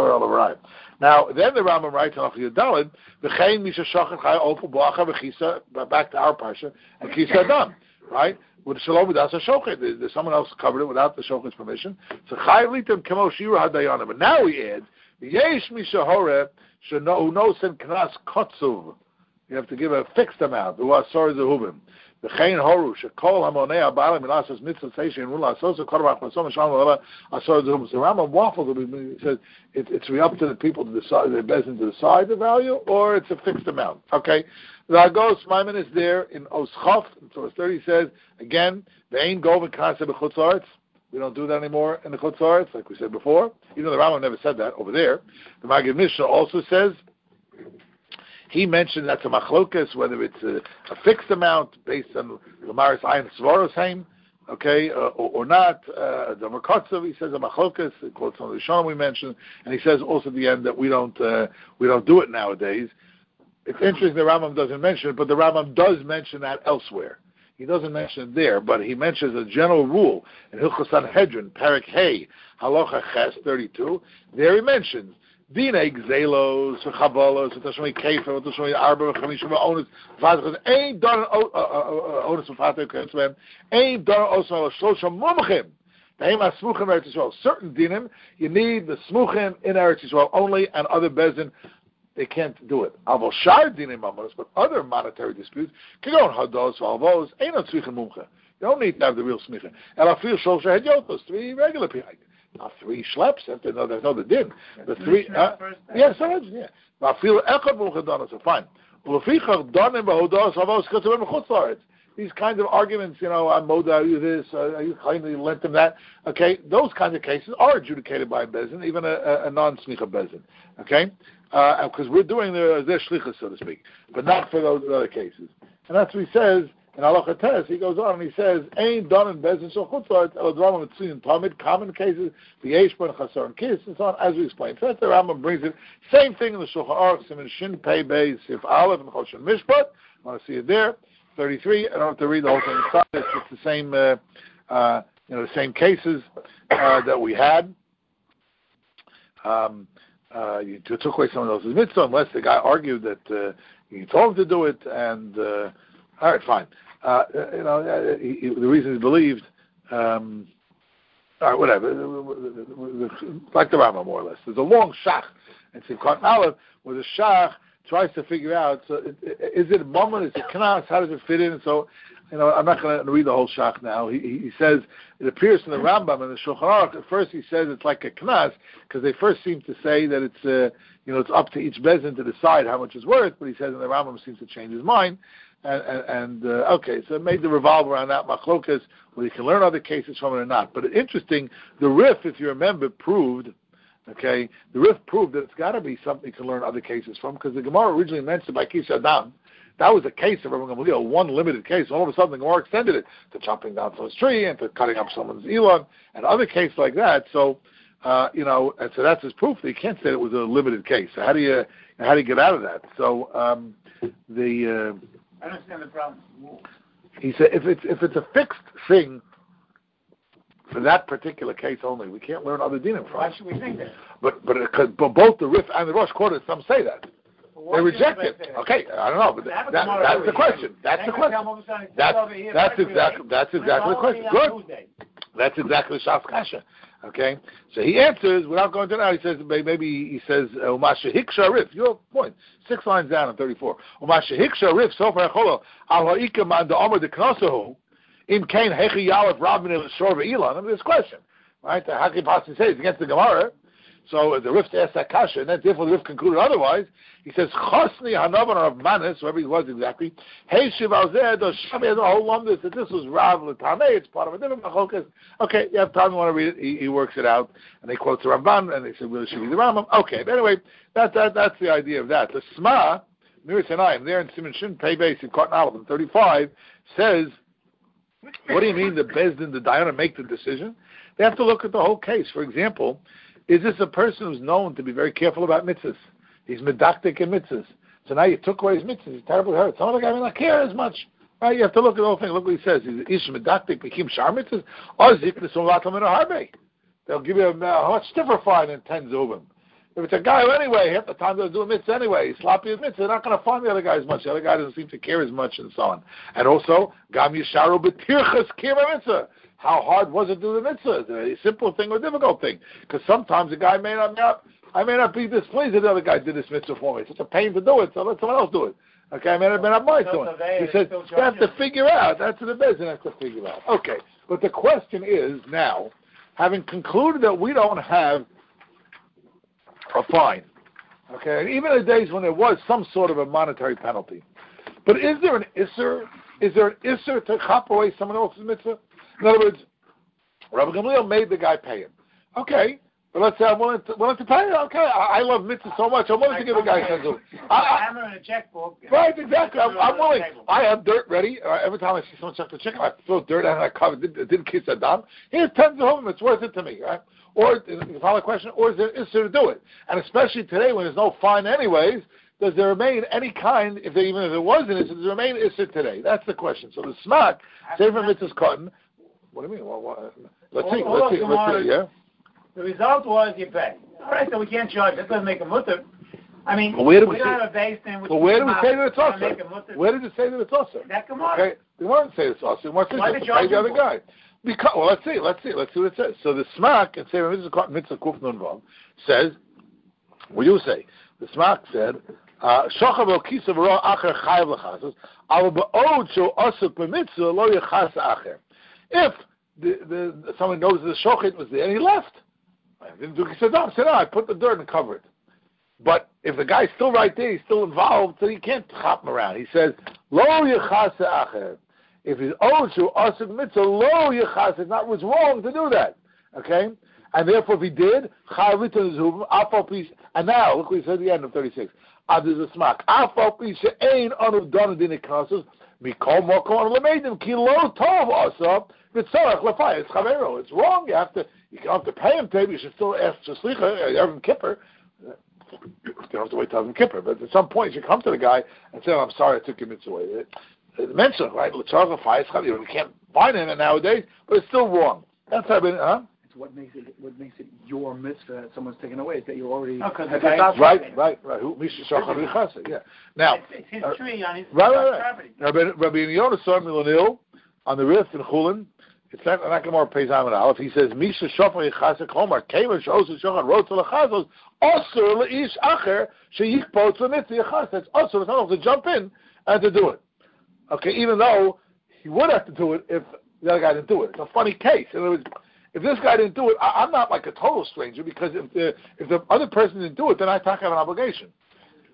Now, then the Rambam writes on Yudalid, v'chein misha shachat chaya ofu bo'acha v'chisa, back to our parsha, and kisa adam, right? With shalom without a shochet, there's someone else covered it without the shochet's permission. So chayv litem kemo shiru hadayanim. But now he adds, yesh misha hore sheno nosen knas kotzuv. You have to give a fixed amount. The wasor zehubim. V'chein horu shekol hamonei abalim milasas mitzvah seishin rula asosa korban chasom shalom leva asor zehubim. So Rambam waffles. He says it, it's up to the people to decide, the bezin to decide the value, or it's a fixed amount. Okay. Ragos Maimon is there in Oschof. So verse thirty says again, ve'ein govin kasa b'chutz haaretz. We don't do that anymore in the chutz haaretz, like we said before. Even though the Rambam never said that over there. The Maggid Mishnah also says. He mentioned that's a machlokas, whether it's a, a fixed amount based on Lamaris Ayin Svaros Haim, okay, uh, or, or not. Uh, the Merkotzev, he says a machlokas, it quotes on the Rishonim we mentioned, and he says also at the end that we don't uh, we don't do it nowadays. It's interesting the Rambam doesn't mention it, but the Rambam does mention that elsewhere. He doesn't mention it there, but he mentions a general rule in Hilchos Sanhedrin, Perek Hey, Halacha Ches thirty-two. There he mentions Dina Gzelos, Chabolos, Tashmi Kefer, Tashmi Arba, Chamishim Onus, Vazachas, ain't done Onus Fate Kensman, ain't done also Shlosham Mumchim. Name as Smuchim Eretz Yisrael. Certain dinim, you need the Smuchim in Eretz Yisrael only, and other bezin, they can't do it. Avol Shar dinim Mamonos, but other monetary disputes, Kigon Hados, Valvos, ain't no Smuchim Mumcha. You don't need to have the real Smuchim. And I feel Shloshah Hedyotos, three regular people. Not three schleps. There's no, there's no the din. The three, uh, yeah, sometimes, yeah. I feel echad muchadanos. So fine. These kinds of arguments, you know, I'm moda, are you this, uh, are you claiming you lent them that? Okay, those kinds of cases are adjudicated by a bezin, even a, a, a non-smicha bezin. Okay, because uh, we're doing the their shlichus, so to speak, but not for those other cases. And that's what he says. In Halacha Tes, he goes on and he says, "Ain't done in bezin shel chutzlaretz eladrama mitzvim tamid." Common cases, the yeshbon chasar and kiss and so on, as we explained. So that's the Rambam brings it. Same thing in the Shulchan Aruch, Siman Shin Pei Beis Sif Aleph and Choshen Mishpat. I want to see it there. Thirty-three. I don't have to read the whole thing inside. It's just the same, uh, uh, you know, the same cases uh, that we had. Um, uh, you took away someone else's mitzvah unless the guy argued that uh, you told him to do it, and uh, all right, fine. Uh, you know, uh, he, he, the reason he believed, um, all right, whatever, like the Rambam, more or less. There's a long shach in Simchat Aleph where the shach tries to figure out, so it, is it Mammon, is it Knas, how does it fit in? So, you know, I'm not going to read the whole shach now. He, he says, it appears in the Rambam and the Shulchan Aruch, at first he says it's like a Knas, because they first seem to say that it's, uh, you know, it's up to each bezin to decide how much it's worth, but he says in the Rambam seems to change his mind. and, and, and uh, okay, so it made the revolve around that machlokas, whether you can learn other cases from it or not. But interesting, the Rif, if you remember, proved, okay, the Rif proved that it's got to be something you can learn other cases from, because the Gemara originally mentioned by Kish Adam, that was a case of Rabban Gamliel, one limited case. All of a sudden, the Gemara extended it to chopping down someone's tree and to cutting up someone's elon and other cases like that. So, uh, you know, and so that's his proof that you can't say it was a limited case. So how do you how do you get out of that? So um, the uh, I don't understand the problem. He said if it's if it's a fixed thing for that particular case only, we can't learn other dinim from. Why should we think that? But but, it, cause, but both the Rif and the Rosh quoted, some say that. They reject it. Okay, I don't know, but that, that, that's the question. That's the question. That's, that's exactly that's exactly the question. Good. That's exactly Shas Kasha. Okay, so he answers without going to now. He says maybe he says Umasha Hiksha Rif. Your point. Six lines down in thirty-four. Umasha Hiksha Rif. Sofer Echolo Al Ha'ikam and the Omer de Knosahu Im Kain Hechi Yalef Rabin El Shor Ve'ilan. I mean, this question, right? The Hakim Pasi says against the Gemara. So the Rif asked that kasha, and then therefore the Rif concluded otherwise. He says, Chosni Hanavan of Manis, wherever he was exactly, Hey Shiv Alzeh, the Shabi has a whole lumdus, that this was Rav L'Tameh, it's part of a different Machokas. Okay, you have time, you want to read it, he, he works it out, and they quote the Ramban, and they say, well, it should be the Rambam. Okay, but anyway, that, that, that's the idea of that. The Sma, Mir Tanayim, there in Simon Shin, Pei Beis, in Cotton Aleph, in thirty-five, says, what do you mean the Bezdin, the Diana, make the decision? They have to look at the whole case. For example, is this a person who's known to be very careful about mitzvahs? He's medactic in mitzvahs. So now you took away his mitzvahs. He's terribly hurt. Some of the guy may not care as much. Right? You have to look at the whole thing. Look what he says. He's ish medactic bekim shar mitzvahs. Or ziknes ulatam in a harbe. They'll give you a, a much stiffer fine than ten zubim. If it's a guy who anyway, half the time they'll do a mitzvah anyway. He's sloppy as mitzvah. They're not going to find the other guy as much. The other guy doesn't seem to care as much and so on. And also, gam yisharu b'tirchas kira mitzvah. How hard was it to do the mitzvah? Is it a simple thing or a difficult thing? Because sometimes the guy may not, may not, I may not be displeased that the other guy did this mitzvah for me. It's such a pain to do it, so let someone else do it. Okay, I may not, may not mind doing it. He says, you have to figure out. That's the business has to figure out. Okay, but the question is now, having concluded that we don't have a fine, okay, and even in the days when there was some sort of a monetary penalty, but is there an isser? Is there an isser to chop away someone else's mitzvah? In other words, Rabbi Gamliel made the guy pay him. Okay, but let's say I'm willing to, willing to pay him. Okay, I, I love mitzvah so much, I'm willing I to give the guy ten dollars. I hammer in a checkbook. Right, exactly. I'm, I'm willing. I have dirt ready. Uh, every time I see someone check the check, I throw dirt out and I cover. It didn't kiss that down. Here's tens of them. It's worth it to me, right? Or the follow question, or is there is there to do it? And especially today when there's no fine anyways. Does there remain any kind, if there, even if there wasn't, does there remain Isser today? That's the question. So the Smak, Sefer Mitzvah's Cotton, what do you mean? Well, well, let's see, let's see, let's see, yeah? The result was you pay. All right, so we can't charge. That doesn't make a mutter. I mean, well, where do we, we don't have a base in which well, where do we say that it's also? Where did it say that it's also? That Gemara. Okay, the Gemara didn't say it's also. What's it? Just to pay the other guy. Because, well, let's see, let's see, let's see what it says. So the Smak, and Sefer Mitzvah's Cotton, Mitzvah Kuf Nun Vav, says, what do you say? The Smak said, Shochav el kisa v'ro acher chayav l'chasas, al ba'od sho asuk b'mitzvah lo yechas acher. If the, the, someone knows the shochet was there and he left, I didn't do kisa dam. Said, no, I put the dirt and cover it. But if the guy's still right there, he's still involved, so he can't chop him around. He says, lo yechas acher. If he's owed sho asuk mitzvah lo yechas, it's not was wrong to do that. Okay. And therefore, if he did, chayav l'tazuvim afal piece. And now, look what he said at the end of thirty-six. There's a smak. Afal piece ain't anu done in the classes. Mikol mokol lemeidim ki lo tov asa v'tzarach lefay. It's chavero. It's wrong. You have to. You don't have to pay him. Maybe you should still ask for slicha. Yom Kippur. You don't have to wait till Yom Kippur. But at some point, you come to the guy and say, oh, "I'm sorry, I took your mitzvah away." It, it mentioned right. L'tzarach lefay. It's chavero. You can't find him nowadays, but it's still wrong. That's how I've been. Huh? What makes it what makes it your mitzvah that someone's taken away is that you already oh, have right, right, right, right. Who Misha Shachar B'Chasa? Yeah. Now, it's, it's his uh, tree on his right, right, right. property. Rabbi Rabbi Yonah saw Milanil on the Rif in Chulin. It's not not Gemara Pei Zayin Aleph. He says Misha Shachar B'Chasa Chomar Keivan Shos Shachar Rotz L'Chazos Osur L'Ish Acher Sheyikpot L'Mitzvah Yachas. It's Osur. It's not to jump in and to do it. Okay, even though he would have to do it if the other guy didn't do it. It's a funny case. In other words, if this guy didn't do it, I, I'm not like a total stranger because if the if the other person didn't do it, then I talk have an obligation.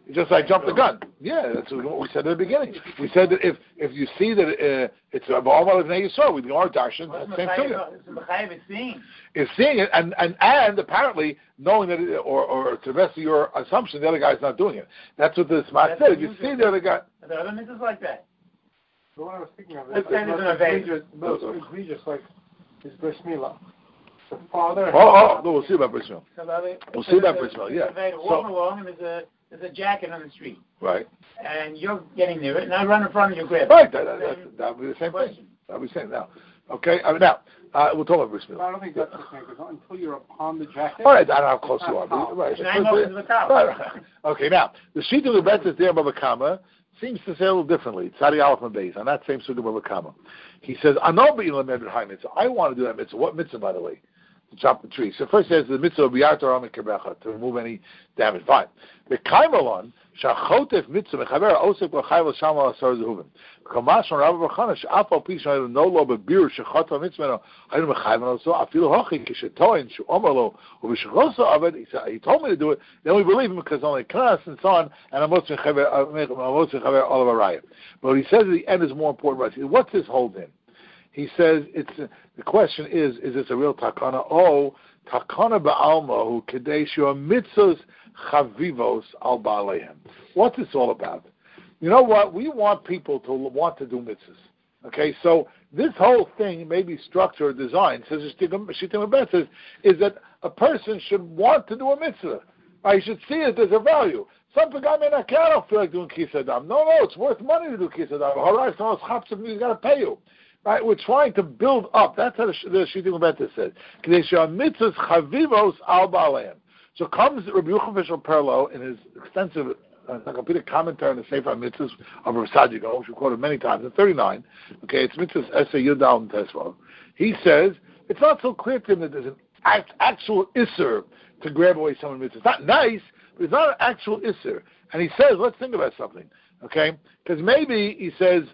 It's just I jumped the gun. Yeah, that's what we said at the beginning. We said that if if you see that uh, it's a Ba'amal of Yisrael with the Ar Darshan, that's the same thing. It's seeing. It's seeing it, and, and, and apparently knowing that, it, or, or to the rest of your assumption, the other guy's not doing it. That's what the Smart said. If you see the other guy. The other mitzvahs like that. The one I was thinking of Let's is say there's an event. most egregious, like his bris milah. The father. Oh, oh, no, we'll see about bris milah. So We'll see about bris milah. Yeah. Walking along and there's a there's a jacket on the street. Right. And you're getting near it, and I run in front of you, grab it. Right. That that that, that would be the same question. That would be the same now. Okay. I mean, now uh, we'll talk about bris milah. I don't think that's the same because until you're upon the jacket. All right. I don't know how close you are. But, right. Right, right. Okay. Now the sheet of the bet is there, Baba Kama. Seems to say a little differently. Tzadi Aleph and Beis on that same Sugya Baba Kama. He says, "I know, but you lemeded high mitzvah. I want to do that mitzvah. What mitzvah, by the way? To chop the tree. So first says the mitzvah of Biyartar Amin Kerbecha to remove any damage. Fine. The Kaimalon shachotef mitzvah mechaver osek l'chayv l'shama l'asar zehuvim. Kamash on Rabbi Bachana she'afal pi shayim no lo bebir shechotva mitzvah hayim mechayv also afilu hochi kishetoin she'omerlo u'b'shechoso aved. He told me to do it. Then we believe him because only knas and so on and amos mechaver amos mechaver all of arayim. But what he says at the end is more important. What's this hold in? He says it's uh, the question is: is this a real takana? Oh, takana ba'alma who kadesh your mitzvos chavivos al ba'alehem. What's this all about? You know what? We want people to want to do mitzvahs. Okay, so this whole thing may be structure or design. Says Shittim Abed says is that a person should want to do a mitzvah. I should see it as a value. Some guy may not care. I don't feel like doing kisadam. No, no, it's worth money to do kisadam. Horizon, someone's chapsam, he's got to pay you. Right, we're trying to build up. That's how the, the Shittim Beta said. Mitzvahs chavivos al ba'aleim. So comes Rabbi Yochanan Perlo in his extensive uh, encyclopedic commentary on the Sefer Mitzvahs of Rav Sadigo, which we quoted many times, in thirty-nine. Okay, it's Mitzvahs Esa Yudal and Tesvav. He says it's not so clear to him that there's an act, actual isser to grab away someone's mitzvah. It's not nice, but it's not an actual isser. And he says, let's think about something. Okay, because maybe he says.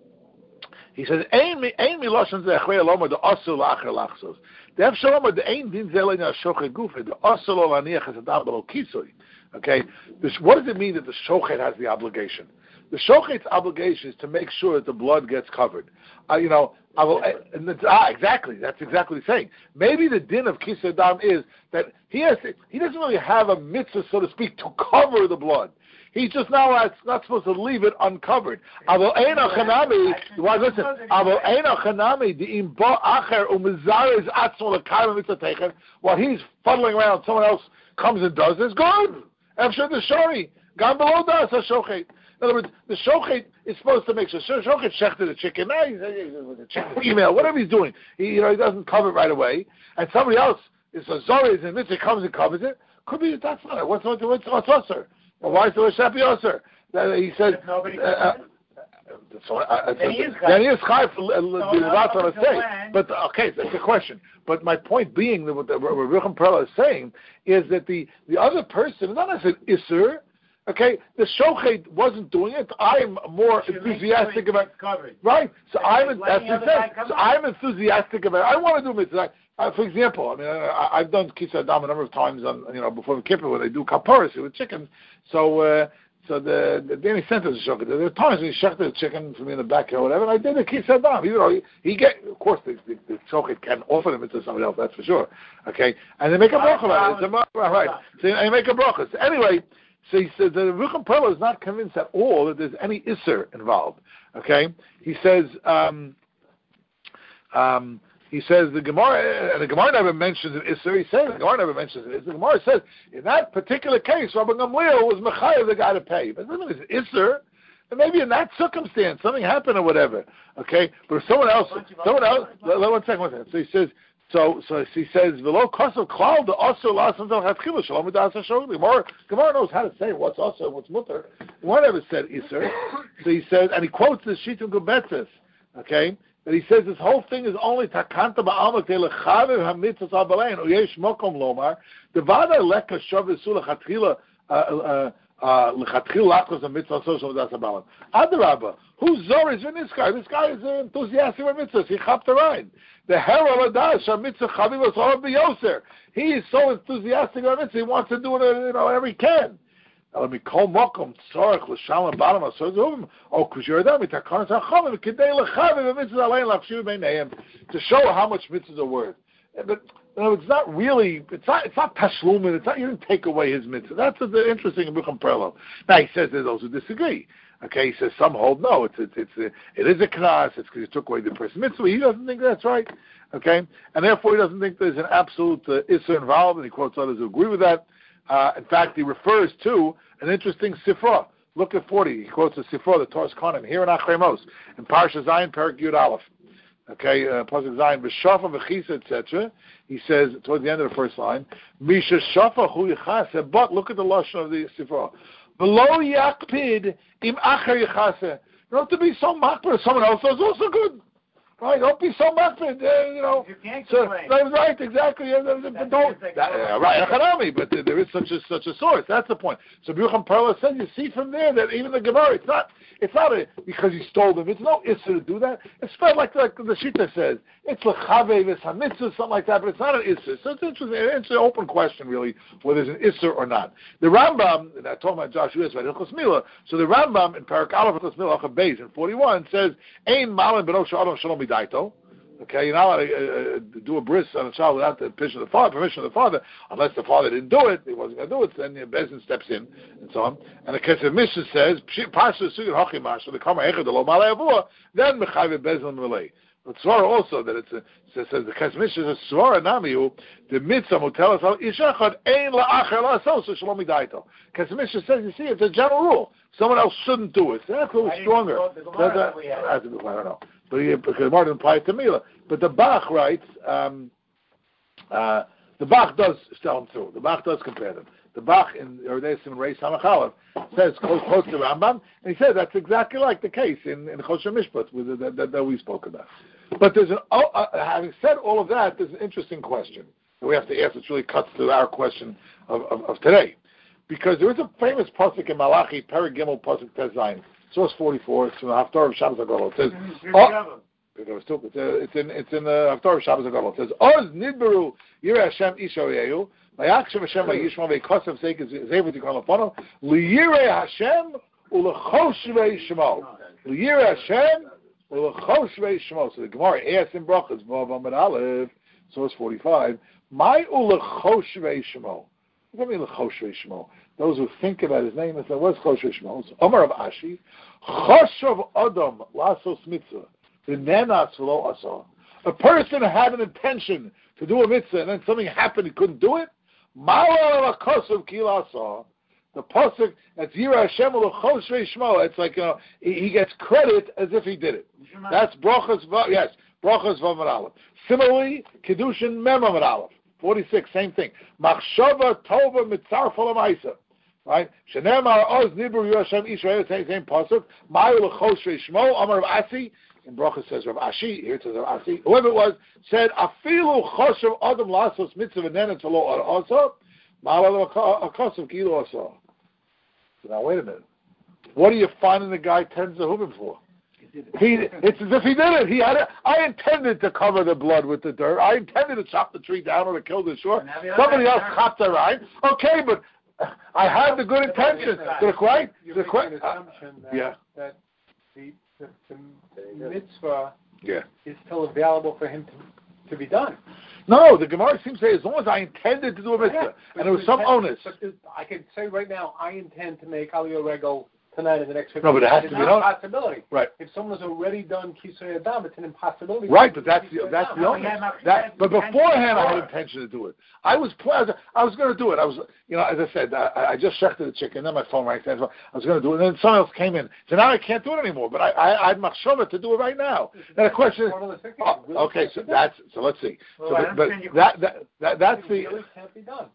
He says, "Ein mi ein mi lashon ze achrei lomer the asul lacher lachsos. The efshalom the ein din zelin ashochet gufe the asul laniach es adam belo kisui." Okay, this, what does it mean that the shochet has the obligation? The shochet's obligation is to make sure that the blood gets covered. Uh, you know, I will, and it's, ah, exactly. That's exactly what he's saying. Maybe the din of kisui adam is that he has to, he doesn't really have a mitzvah, so to speak, to cover the blood. He's just now not supposed to leave it uncovered. Well, he's fuddling around, someone else comes and does this, good. After the shori, gone below das a shochet. In other words, the shochet is supposed to make sure. Shochet shechted the chicken, now he's with the chicken email, whatever he's doing. He, you know, he doesn't cover it right away. And somebody else is a zori, and mitzvah comes and covers it. Could be that's not it. What's what's what's what's usher? Well, why is the Shapi usher? He said. Nobody. Uh, uh, so, uh, then he is then he is chayv for the say. But okay, that's the question. But my point being that what the Rabbi Perla is saying is that the, the other person, not as an isser, okay, the shochet wasn't doing it. I'm more enthusiastic about covered. Right. So yeah, I'm that's the thing. So I'm enthusiastic about it. I want to do mitzvah. Uh, for example, I mean, I, I've done kisar dam a number of times on, you know, before the kippur when they do kaparas with chicken. So, uh, so the the Danny sent us a shochet. There are times when he shechted the chicken for me in the backyard or whatever, and I did the kisar dam. You know, he, he get, of course, the, the, the shochet can offer them to somebody else. That's for sure. Okay, and they make a bracha about it. It's a, right. So they make a bracha. So anyway, so he says the Rucham Perla is not convinced at all that there's any isser involved. Okay, he says. Um, um, He says the Gemara, and the Gemara never mentions it. Isser. He says the Gemara never mentions it. The Gemara says in that particular case, Rabbi Gamliel was mechayev the guy to pay. But it's Isser, and maybe in that circumstance something happened or whatever. Okay, but if someone else, someone else, let, let, one second, one second. So he says, so so he says v'lo kosav klal the also lasan tel hatchila shalom v'das hashogim. Gemara Gemara knows how to say what's also what's mutter. One never said Isser. So he says, and he quotes the Shittim Gebetzes. Okay. That he says this whole thing is only takanta ba'alma lechavev hamitzvos al balein uyesh mokom lomar devada leka shavisu lechatchila lechatchila lachos hamitzvos social das abalim adarabba who's zor is in this guy? This guy is enthusiastic about mitzvahs. He chapped the ride. The herald adash hamitzvos chavivos all biyoser. He is so enthusiastic about mitzvahs. He wants to do it, you know, whatever he can. Oh, because you're them. To show how much mitzvahs are worth. But no, it's not really. It's not. It's not tashlumin. It's not. You didn't take away his mitzvah. That's the interesting in Bukham Perlo. Now he says there's those who disagree. Okay, he says some hold no. It's it's it's a, it is a knas. It's because you took away the person's mitzvah. He doesn't think that's right. Okay, and therefore he doesn't think there's an absolute uh, issur involved, and he quotes others who agree with that. Uh, in fact, he refers to an interesting sifra. Look at forty. He quotes a sifra, the Torah Kohanim, here in Achremos, in Parsha Zayin, Perak Yud Aleph. Okay, uh, Pasuk Zayin, B'shafa v'chisa, et cetera. He says towards the end of the first line, Misha shafa hu yichase. But look at the lashon of the sifra. V'lo yakpid im acher yichase. You don't have to be so makpid. Someone else is also good. Right, don't be so makpid. Uh, you know, you can't so, complain. right, exactly. Uh, That's don't, like that, uh, right, economy, but uh, there is such a such a source. That's the point. So Biucham Perla says, you see from there that even the Gemara, it's not, it's not a, because he stole them. It's no issue to do that. It's not like like the Shita says. It's lechave v'samitzah, something like that, but it's not an issue. So it's interesting. It's an open question, really, whether there's an issue or not. The Rambam, and I told my Joshua about Hilchos Milah. So the Rambam in Parak Aleph Hilchos Milah Achav Beis in forty-one says, "Ein malin b'no she'adam shalom midaito." Okay, you're not allowed to uh, do a bris on a child without the permission of the father, permission of the father, unless the father didn't do it, he wasn't going to do it, then the Bezin steps in, and so on. And the Kesef Mishnah says, Pasha Sugan Hachimash, the Kama Echad, the Lo Malay Avua, then Mechayiv Bezin Malay. But Svara also, that it's a, says, says the Kesef Mishnah says, Svara Namiu, the mitzvah mutelas al Ishachad, Ein La'acher La'asos, Shalom Midaito. Kesef Mishnah says, you see, it's a general rule. Someone else shouldn't do it. So that's a little stronger. That's a, I don't know. But he, because Martin implies to Mila. But the Bach writes, um, uh, the Bach does tell him through. The Bach does compare them. The Bach in Erdesim and Reis Hamachalev says close, close to Rambam, and he says that's exactly like the case in in Chosher Mishpat with the, that, that we spoke about. But there's an oh, uh, having said all of that, there's an interesting question that we have to ask. Which really cuts to our question of, of, of today, because there is a famous pasuk in Malachi, Perek Gimel pasuk Tes Zayin. Source forty-four, it's from the Haftarah of Shabbos HaGadol. It says, oh, it's in it's in the Haftarah of Shabbos HaGadol. It says, Oz nidberu yireh Hashem isha oyehu, vayakshav Hashem vayishma veikosav zevu tikron lefono, liyireh Hashem ulechoshvei shemo. Liyireh Hashem ulechoshvei shemo. So the Gemara asks in Brachas, Vav Amud Aleph, source forty-five, my ulechoshvei shemo. What do you mean lechoshvei shemo? Those who think about his name and say, what's Choshvei Shmo? Omar of Ashi, Choshav Adam Lasos Mitzvah, V'nenas V'lo Asa. A person had an intention to do a mitzvah and then something happened, he couldn't do it. Ma'ala Lakosav Ki Asa. The pasuk that's Yireh Hashem U'Choshvei Shmo. It's like, you know, he, he gets credit as if he did it. That's Brachas, yes, Brachas V'Amud Aleph. Similarly, Kedushin Mem Amud Aleph. forty-six, same thing. Machshava Tova Mitzar Falamaisa. Right? Shenemar Oz Nibur Yoshem Israel, same same pasuk. Ma'u L'Choshvei Shmo, Amar Rav Asi. In Bracha says Rav Ashi, here it says Rav Asi. Whoever it was, said, Afilu Choshev Adam Lasos Mitzvah V'Nenet Lo Asa, Ma'u L'Chosav Kilo Asa. So now wait a minute. What do you find in the guy tends the hubim for? He, it's as if he did it. He had it. I intended to cover the blood with the dirt. I intended to chop the tree down or to kill the shore. Somebody else chopped the right. Okay, but I had the good intention. The right? You're the making an assumption that, yeah. that the, the, the mitzvah yeah. is still available for him to, to be done. No, the Gemara seems to say as long as I intended to do a mitzvah, Yeah, and there was some onus. But I can say right now, I intend to make Aliyah Regal tonight in the next fifteen No, but it has minutes. to be It's known. an impossibility. Right. If someone has already done Kisei Adam, it's an impossibility. Right, but that's the, Kisei that's Adam. the onus. That, but beforehand, I had intention to do it. I was I was going to do it. I was, you know, as I said, I, I just checked the chicken, then my phone rang. I was going to do it, and then someone else came in. So now I can't do it anymore. But I, I, I had machshava to do it right now. And the question is, oh, okay, so that's so. Let's see. So, Well, but, but that, that that that's It the really can't be done.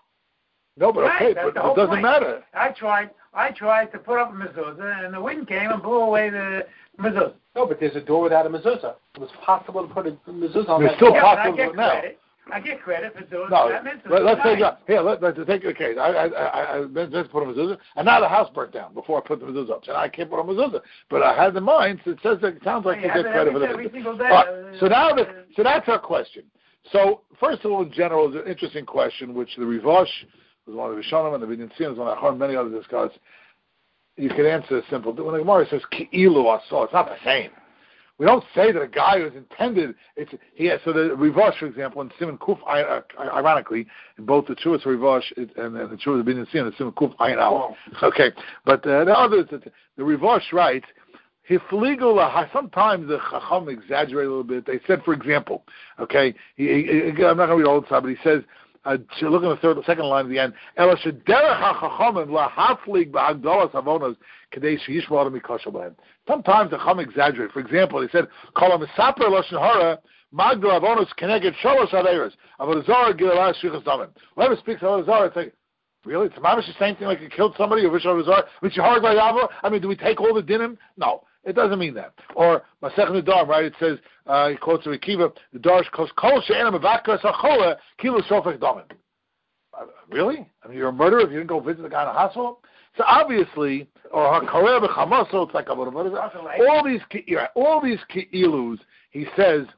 no, but Right, okay, that's but the it whole doesn't point. matter. I tried. I tried to put up a mezuzah, and the wind came and blew away the mezuzah. No, but there's a door without a mezuzah. It was possible to put a mezuzah on There's that still door. Yeah, but I possible get now. credit. I get credit for doing No, that mitzvah. let, let's tonight. take here. Let, let's take a case. I, I, I, I let's put a mezuzah, and now the house burnt down before I put the mezuzah up. So I can't put a mezuzah, but I had in mind. So it says that it sounds like Yeah, you get but credit for the every- every mezuzah. single day, All right, uh, so now, the, uh, so that's our question. So first of all, in general, is an interesting question, which the Rivosh was one of the Rishonim, and the Binyan Tzion was one of the many others discuss. You can answer a simple. When the Gemara says Ki'ilu Aso, it's not the same. We don't say that a guy who's intended. It's he. Has, so the Rivash, for example, in Simon Kuf, ironically, in both the Chuas Rivash and the Chuas of Binyan Tzion, the Simon Kuf Ayin Al. Okay, but uh, the others, the, the Rivash writes. Sometimes the Chacham exaggerate a little bit. They said, for example, okay, he, he, I'm not going to read the whole time, but he says, uh, look at the third, second line at the end. Sometimes the Chacham exaggerate. For example, he said, whoever speaks Avodah Zarah, it's like, really? It's mamish the same thing like you killed somebody or Rishon Rizar, which you hard by Yavo? I mean, do we take all the dinim? No, it doesn't mean that. Or Masech Nidar, right? It says, uh, he quotes Rikiva, the Darsh calls Kol She'ena Mevakar Sachola Kilo Shofech Damen. Really? I mean, you're a murderer if you didn't go visit the guy in the hospital? So obviously, or HaKoreh B'Chamaso, it's like all these all these Ki'ilus, he says,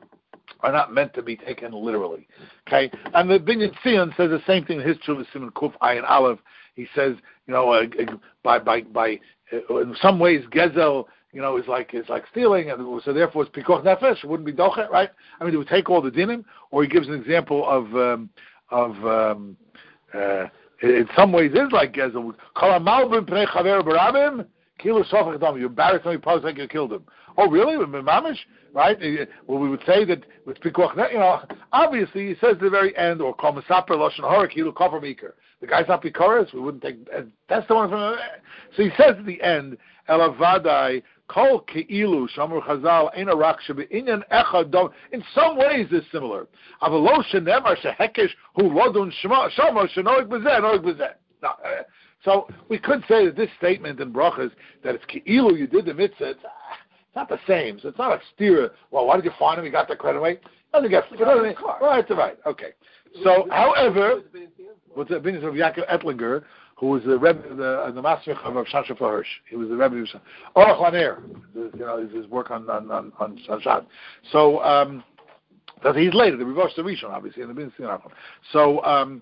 are not meant to be taken literally. Okay? And the Binyan Tzion says the same thing in his Chuvah Simon Kuf Ayin Aleph. He says, you know, uh, by by by uh, in some ways Gezel, you know, is like is like stealing, and so therefore it's Pikuach Nefesh. It wouldn't be Dochet, right? I mean, do we take all the dinim? Or he gives an example of um, of um, uh, in some ways is like Gezel. Kol Malbim Pnei Chaver Barabim Kilo Shofech Dam. You embarrassed somebody, probably like you killed him. Oh, really? Mamish? Right? Well, we would say that with Pikuach, you know, obviously he says at the very end, or Kol Mesaper Lashon Hara Kilo Kofar Meeker. The guy's not Pikoris, we wouldn't take, that's the one from the, so he says at the end, Elavadai, Kol Keilu, Shamur Chazal, Eina Rak Shebe'inyan Echad Dom, in some ways it's similar. Avalo Shenemar Shehekesh, Hu Lodun Shema, Shama, Shenoik Bezeh, Noik Bezeh. No, uh, so we could say that this statement in Brachas, that it's Keilu, you did the mitzvah, it's, it's not the same. So it's not a steer. Well, why did you find him? You got the credit away. Doesn't get it doesn't, right. Right. Okay. So, however, what's the business of Yaakov Ettlinger, who was the Rebbe, the the master of Rav Shasha Hirsch. He was the Rebbe of Orach Laner. You know, his work on on on, on Shad. So, um, that he's later the reverse the Rishon, obviously, in the business of So. Um,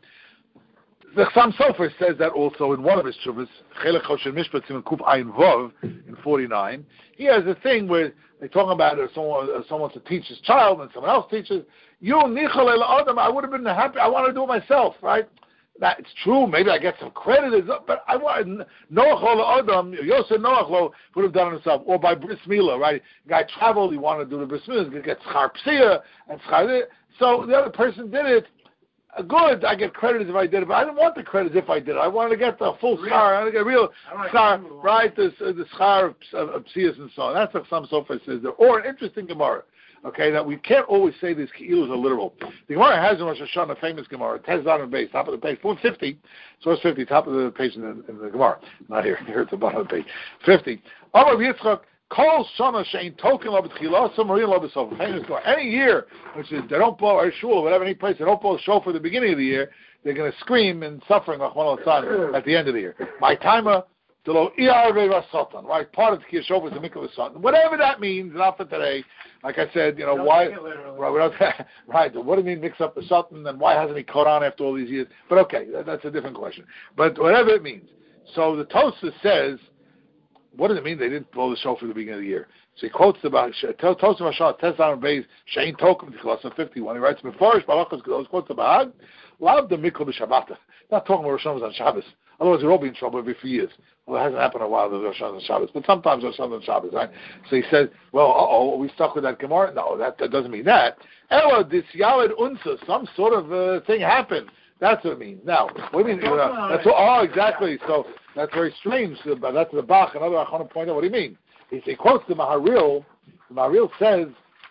The Chassam Sofer says that also in one of his shuvas, Chelek Choshen Mishpat Siman Kuf Ayin Vov in forty-nine. He has a thing where they talk about it, someone, uh, someone to teach his child and someone else teaches. You Nichal El Adam, I would have been happy. I want to do it myself, right? That it's true. Maybe I get some credit, but I want Noach Lo Adam. Yosef Noach Lo would have done it himself, or by Bris Milah, right? The guy traveled. He wanted to do the Bris Milah. He gets Schar Psia and Schar. So the other person did it. Good, I get credit if I did it, but I didn't want the credit if I did it. I wanted to get the full schar. I wanted to get real schar, right? The the schar of, of psias and so on. That's what some Sofer says there. Or an interesting Gemara, okay, that we can't always say these keilus are literal. The Gemara has in Rosh Hashanah a famous Gemara, Tezdan and base, top of the page, four fifty, source fifty, top of the page in the, in the Gemara. Not here, here at the bottom of the page. fifty. Amar Yitzchak, Kol Shana Shein Token Lo B'Tchila, Samaria Lo B'Sof. Any year, which is they don't blow, or shul, whatever, any place they don't blow a shofar at the beginning of the year, they're going to scream and suffering at the end of the year. My timer, Delo Iyarve Vasatan, right? Part of the shofar is the mikvah Vasatan. Whatever that means, not for today. Like I said, you know why? Right, right. What do you mean mix up the Satan? And why hasn't he caught on after all these years? But okay, that's a different question. But whatever it means. So the Tosfos says. What does it mean they didn't blow the shofar at the beginning of the year? So he quotes about Tosfos Mashal Tezdan Beis Shein Tokum T'Chilas fifty-one. He writes Mefarish Balachos Gedolos quotes the Bahag Lav the Mikol B'Shabbat. Not talking about Rosh Hashanah on Shabbos. Otherwise we'll all be in trouble every few years. Well, it hasn't happened in a while. There's Rosh Hashanah on Shabbos, but sometimes Rosh Hashanah on Shabbos, right? So he says, well, uh oh, are we stuck with that Gemara? No, that, that doesn't mean that. Ella Dis Yaled Unsa, some sort of uh, thing happened. That's what it means. Now, what do you mean? Uh, that's what, oh, exactly. So that's very strange. But that's the Bach. Another I want to point out what he means. He, he quotes the Maharil. The Maharil says,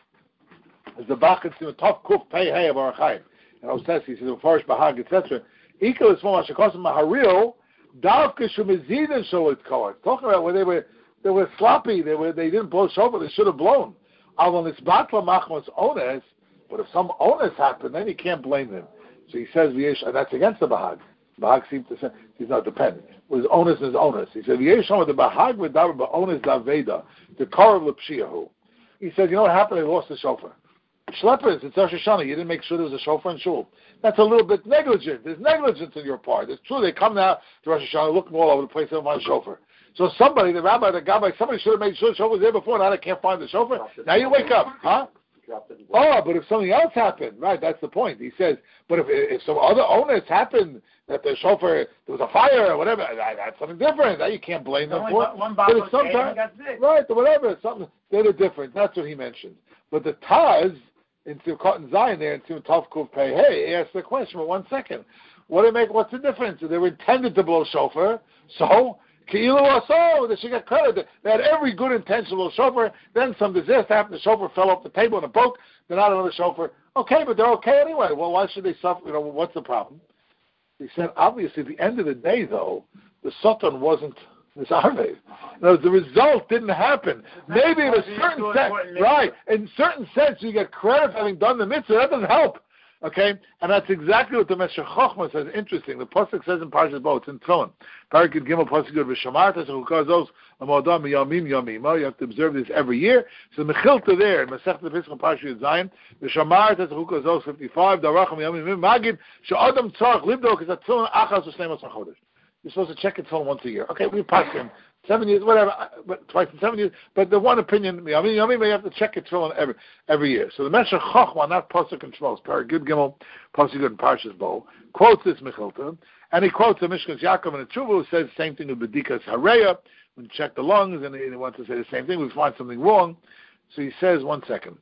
"As the Bach it's in the top kuf pei hey of Arachayim." And I says he says the Farish Bahag et cetera. Equal is more Hashakos Maharil. Davke Shumezidin Sholit Kohen. Talking about where they were they were sloppy. They were they didn't blow shofar. They should have blown. Alon Isbatla Machmos Ones. But if some onus happened, then you can't blame them. So he says, and that's against the Bahag. Bahag seems to say he's not dependent. His onus is onus. He said, the Bahag v'davar ba'onus daveda, the karav l'pshiyahu. He said, you know what happened? They lost the shofar. Schleppers, it's Rosh Hashanah. You didn't make sure there was a shofar in shul. That's a little bit negligent. There's negligence on your part. It's true. They come now to Rosh Hashanah looking all over the place. They don't find a shofar. So somebody, the rabbi, the gabbai, somebody should have made sure the shofar was there before. Now they can't find the shofar. Now you wake up, huh? Oh, but if something else happened, right? That's the point. He says, but if if some other onus happened, that the shofar, there was a fire or whatever, that, that's something different. That you can't blame them for. One but it's sometimes, right, or whatever, something, they're different. That's what he mentioned. But the Taz, in Cotton Zion there, in Tov Kuf Pei, hey, he asked the question, but one second. What do they make, what's the difference? They were intended to blow shofar, so, Ki'ilu Aso, they should get credit. They had every good intention to blow shofar, then some disaster happened, the shofar fell off the table and it broke, they're not another shofar. Okay, but they're okay anyway. Well, why should they suffer? You know, what's the problem? He said, obviously, at the end of the day, though, the Sultan wasn't this Arve. No, the result didn't happen. Maybe in a certain sense, right, in certain sense, you get credit for having done the mitzvah. That doesn't help. Okay? And that's exactly what the Meshech Chochmah says. Interesting. The Pasuk says in Parshas Bo, it's in Tefillin. Parakid Gimel Pasuk Yud V'shamarta Shechukazos Amodam Yamim Yamima. You have to observe this every year. So the Mechilta there, in Masechet Pesach Parshas Yud Zayin, V'shamarta Shechukazos fifty-five, Daracham Yamim Magid, She'adam Tzarech Libdok is a Tefillin Achas V'Shnei Masach Chodesh. You're supposed to check it once a year. Okay, we pass him seven years, whatever, but twice in seven years. But the one opinion, I mean, I mean, you have to check it every every year. So the Meshech Chochmah, not Pasuk and Shmos, Paragud Gimel, Pasuk and Parshas Bo, quotes this Mechilta, and he quotes the Mishkas Yaakov and the Tshuva, who says the same thing with Bedikas Hareya, when you check the lungs, and he wants to say the same thing. We find something wrong, so he says, one second.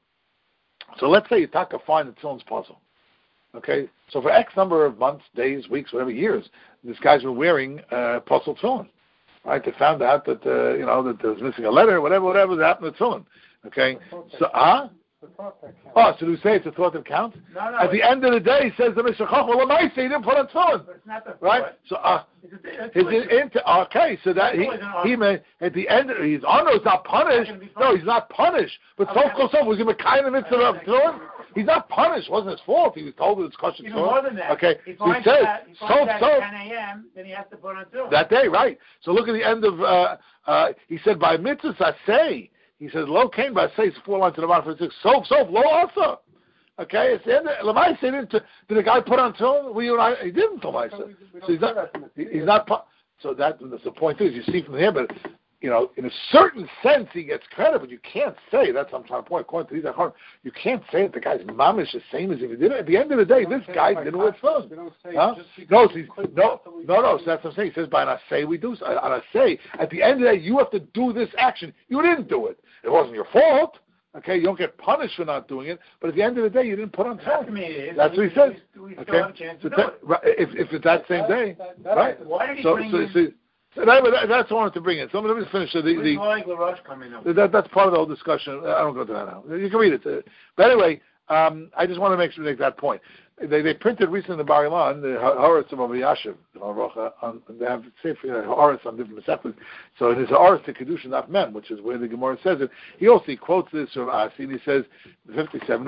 So let's say you take a find the Tzilin's puzzle. Okay, so for X number of months, days, weeks, whatever, years, this guy's been wearing uh, puzzle tefillin. Right? They found out that uh, you know that there was missing a letter, whatever, whatever that happened to tefillin. Okay, so ah, huh? Oh, so do you say it's a thought that counts? No, no. At the end of the day, says the Mishra Chochmah, well, I say he didn't put on tefillin. But it's not the right? thought. So uh, It's a, it's is it into okay? So that he he may at the end he's oh no, he's not punished. No, he's not punished. But so close up was he Mekayim in the midst of tefillin? He's not punished. It wasn't his fault. He was told it was kosher. Even more than that. Okay. He So he finds says, that, he so, finds that so, at ten a.m., then he has to put on tefillin. that day, right. So look at the end of, uh, uh, he said, by mitzvahs I say, he says, lo kain by say, it's four lines to the bottom, six, soap, soap, lo also. Okay, it's the end of, Lamai said, did the guy put on tefillin? Well, you and I, he didn't, Lamai said. So he's not, he's not, so that, that's the point is, you see from here, but, you know, in a certain sense, he gets credit, but you can't say, that's what I'm trying to point, according to these, you can't say that the guy's mamish the same as if he did it. At the end of the day, this guy didn't wear tefillin. Huh? No, see, no, no, no, so that's what I'm saying. He says, by an assay, we do, on assay, at the end of the day, you have to do this action. You didn't do it. It wasn't your fault. Okay, you don't get punished for not doing it, but at the end of the day, you didn't put on tefillin. That's what he says. We, we okay, so that, right, if if it's that same day, right? Why did he so, bring so, in? so, so that, that, that's what I wanted to bring in. So let me just finish the. the, the like LaRoche coming up? That, that's part of the whole discussion. I don't go to that now. You can read it. But anyway, um, I just want to make sure to make that point. They they printed recently in the Bar Ilan the Haaretz of Rabbi Yashiv. On, they have Sefer Haaretz on different sections. So in his Haaretz to Kedushin Daf Mem, which is where the Gemara says it, he also he quotes this from Asi, and he says fifty-seven.